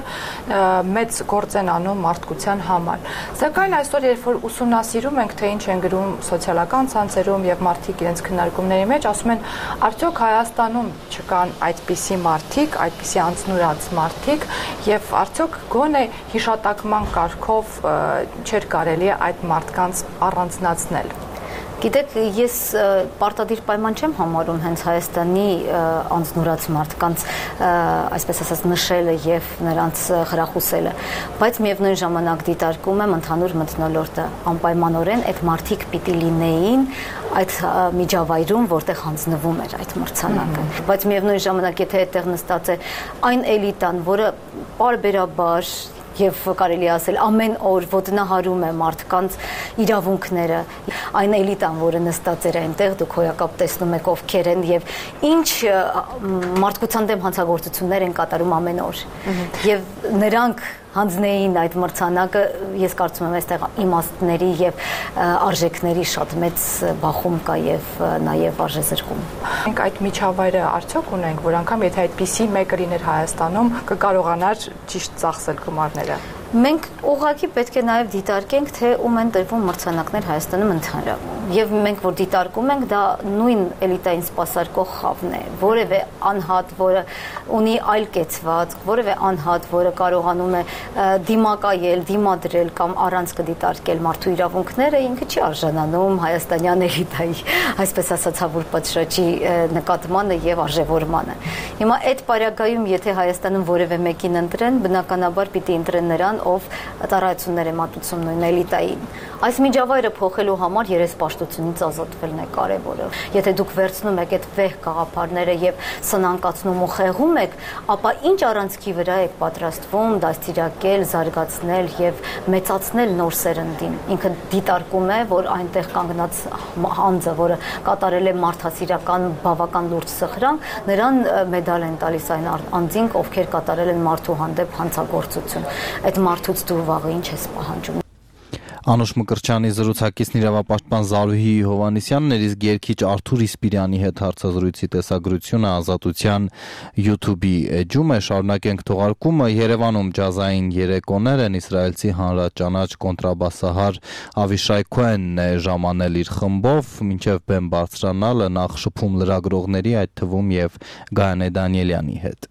մեծ գործ են անում մարդկության համար։ Սակայն այսօր երբ որ ուսումնասիրում ենք, թե ինչ են գրում սոցիալական ցանցերում եւ մարդիկ իրենց քննարկումների մեջ, ասում են, արդյոք Հայաստանում չկան այդպիսի մարդիկ, այդպիսի անձնուրաց մարդիկ եւ արդյոք գոնե հիշատակման կարգով չէր կարելի այդ մարդկանց առանձնացնել։ Գիտեք, ես պարտադիր պայման չեմ համարում հենց Հայաստանի անձնուրաց մարդկանց, այսպես ասած, նշելը եւ նրանց խրախուսելը, բայց միևնույն ժամանակ դիտարկում եմ ընդհանուր մթնոլորտը, անպայմանորեն այդ մարդիկ պիտի լինեին այդ միջավայրում, որտեղ հանձնվում էր այդ մրցանակը, բայց միևնույն ժամանակ եթե այդտեղ նստած է այն էլիտան, որը պարբերաբար եւ կարելի ասել ամեն օր ոտնահարում է մարդկանց իրավունքները, այն էլիտան, որը նստած էր այնտեղ, դուք հոյակապ տեսնում եք ովքեր են եւ ինչ մարդկության դեմ հանցագործություններ են կատարում ամեն օր։ Եվ նրանք հանձնեին այդ մրցանակը, ես կարծում եմ այստեղ իմաստների եւ արժեքների շատ մեծ բախում կա եւ նաեւ արժեզրկում։ Մենք այդ միջավայրը արդյոք ունենք, որ անգամ եթե այդպիսի մեկը լիներ Հայաստանում, կկարողանար ճիշտ ծախսել գումարները։ Մենք ուղղակի պետք է նաև դիտարկենք, թե ում են տրվում մրցանակներ Հայաստանում ընդհանրապես։ Եվ մենք որ դիտարկում ենք, դա նույն էլիտային սպասարկող խավն է, որևէ անհատ, որը ունի այլ կեցված, որևէ անհատ, որը կարողանում է դիմակայել, դիմադրել կամ առանց կդիտարկել մարդու իրավունքները, ինքը չի արժանանում հայաստանյան էլիտայի, այսպես ասած, հավուր պատշաճի նկատմանը եւ արժևորմանը։ Հիմա այդ պարագայում, եթե Հայաստանում որևէ մեկին ընտրեն, բնականաբար պիտի ընտրեն նրան, ով ծառայություններ է մատուցում նույն էլիտային։ Այս միջավայրը փոխելու համար երեսպաշտությունից ազատվելն է կարևորը։ Եթե դուք վերցնում եք այդ վեհ գաղափարները եւ սնանկացնում ու խեղում եք, ապա ինչ առանցքի վրա եք պատրաստվում դաստիարակել, զարգացնել եւ մեծացնել նոր սերնդին։ Ինքը դիտարկում է, որ այնտեղ կանգնած անձը, որը կատարել է մարդասիրական բավական լուրջ սխրանք, նրան մեդալ են տալիս այն անձին, ովքեր կատարել են մարդու հանդեպ հանցագործություն։ Այդ մարդուց դու վաղը ինչ ես պահանջում։ Անուշ Մկրտչյանի զրուցակիցն իրավապաշտպան Զարուհի Հովհաննիսյանն էր, իսկ երգիչ Արթուր Իսպիրյանի հետ հարցազրույցի տեսագրությունը Ազատության YouTube-ի էջում է։ Շարունակենք թողարկումը։ Երևանում ջազային երեկոներ են, իսրայելցի հանրաճանաչ կոնտրաբասահար Ավիշայ Քոենն է ժամանել իր խմբով, մինչև բեմ բարձրանալը նախ շփում լրագրողների, այդ թվում եւ Գայանե Դանիելյանի հետ։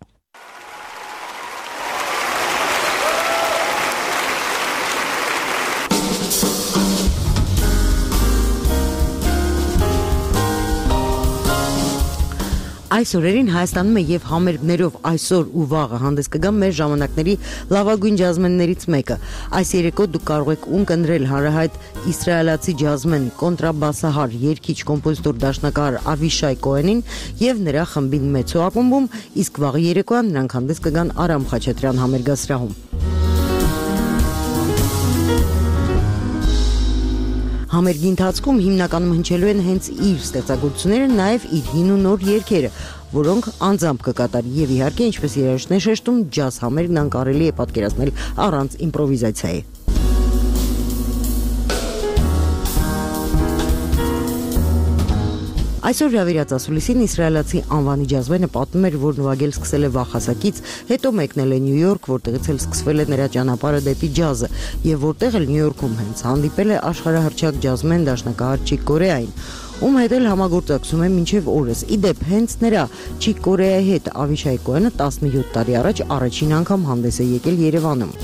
Այս օրերին Հայաստանում է եւ համերգներով այսօր ու վաղը հանդես կգա մեր ժամանակների լավագույն ջազմեններից մեկը։ Այս երեկո դուք կարող եք ունկնդրել հանրահայտ իսրայելացի ջազմեն կոնտրաբասահար, երգիչ, կոմպոզիտոր, դաշնակահար Ավիշայ Քոենին եւ նրա խմբին Մեծո ակումբում, իսկ վաղը երեկոյան նրանք հանդես կգան Արամ Խաչատրյան համերգասրահում։ Համերգի ընթացքում հիմնականում հնչելու են հենց իր ստեղծագործությունները, նաև իր հին ու նոր երգերը, որոնք անձամբ կկատարի եւ իհարկե, ինչպես երաժիշտն է շեշտում, ջազ համերգն անկարելի է պատկերացնել առանց իմպրովիզացիայի։ Այսօր հրավիրած ասուլիսին իսրայելացի անվանի ջազմենը պատմում էր, որ նվագել սկսել է վաղ հասակից, հետո մեկնել է Նյու Յորք, որտեղից էլ սկսվել է նրա ճանապարհը դեպի ջազը, եւ որտեղ էլ Նյու Յորքում հենց հանդիպել է աշխարհահռչակ ջազմեն դաշնակահար Չիկ Կորեային, ում հետ էլ համագործակցում է մինչև օրս։ Իդեպ հենց նրա Չիկ Կորեայի հետ Ավիշայ Քոենը 17 տարի առաջ առաջին անգամ հանդես է եկել Երևանում։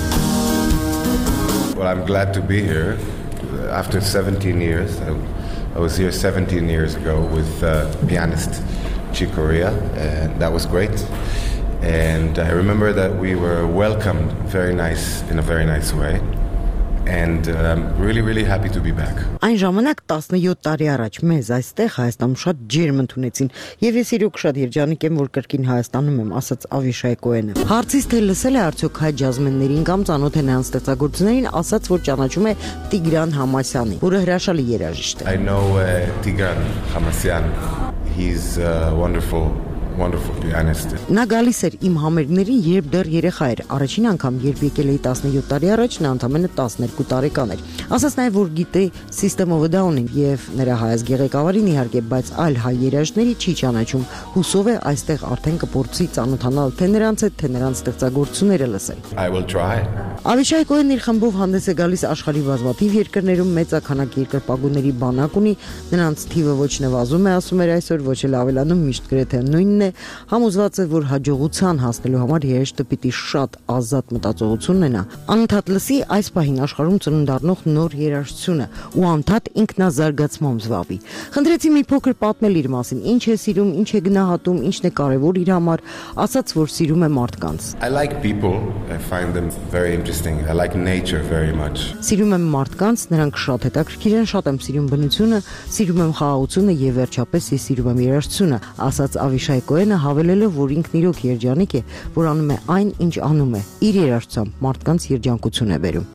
Well, I'm glad to be here after 17 years. I was here 17 years ago with pianist Chick Corea, and that was great. And I remember that we were welcomed in a very nice way. And I'm really happy to be back. Այն ժամանակ 17 տարի առաջ մեզ այստեղ Հայաստանում շատ ջերմ ընդունեցին, եւ ես իրոք շատ երջանիկ եմ, որ կրկին Հայաստանում եմ, ասաց Ավիշայ Քոենը։ Հարցից թե լսել է արդյոք հայ ջազմեններին կամ ծանոթ է նրանց ստեղծագործություններին, ասաց, որ ճանաչում է Տիգրան Համասյանին, որը հրաշալի երաժիշտ է։ I know Tigran Hamasyan. He's a wonderful wonderful pianist. Նա գալիս էր իմ համերգներին, երբ դեռ երեխա էր։ Առաջին անգամ, երբ եկել էի 17 տարի առաջ, նա ընդամենը 12 տարեկան էր։ Ասաց նաև, որ գիտե System of a Down-ին եւ նրա հայազգի ղեկավարին իհարկե, բայց այլ հայ երաժիշտների չի ճանաչում։ Հուսով է այստեղ արդեն կփորձի ծանոթանալ թե նրանց հետ, թե նրանց ստեղծագործությունները լսել։ I will try. Ավիշայ Կոհենն իր խմբով հանդես է գալիս աշխարհի բազմաթիվ երկրներում, մեծաքանակ երկրպագուների բանակ ունի, նրանց թիվը ոչ նվազում է, ասում էր այսօր, ոչ էլ ավելանում, միշտ գրեթե նույնն է, համոզված է, որ հաջողության հասնելու համար երեշտը պիտի շատ ազատ մտածողություն ունենա, անընդհատ լսի այս պահին աշխարհում ծնունդ առնող նոր երաժշտությունը ու անդադ ինքնազարգացմամբ զբաղվի։ Խնդրեցի մի փոքր պատմել իր մասին, ինչ է սիրում, ինչ է գնահատում, ինչն է կարևոր իր համար, ասաց, որ սիրում է մարդկանց։ I like people. I find them very interesting. I like nature very much. Սիրում եմ մարդկանց, նրանք շատ հետաքրքիր են, շատ եմ սիրում բնությունը, սիրում եմ խաղաղությունը եւ վերջապես ես սիրում եմ երաժշտությունը, ասաց Ավիշայ Կոհենը, հավելելով, որ ինքն իրոք երջանիկ է, որ անում է այն, ինչ անում է, իր երաժշտությամբ մարդկանց երջանկություն է բերում։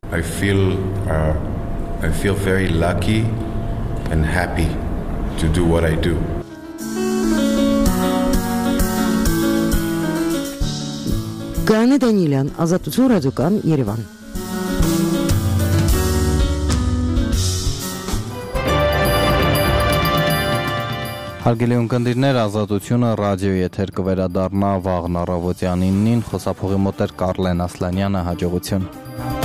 I feel very lucky and happy to do what I do. Գայանե Դանիելյան, Ազատություն ռադիոկան, Երևան։ Հարգելի ունկնդիրներ, Ազատությունը ռադիոյի եթեր կվերադառնա վաղն առավոտյան 9-ին, խոսափողի մոտ էր Կարլեն Ասլանյանը, հաջողություն։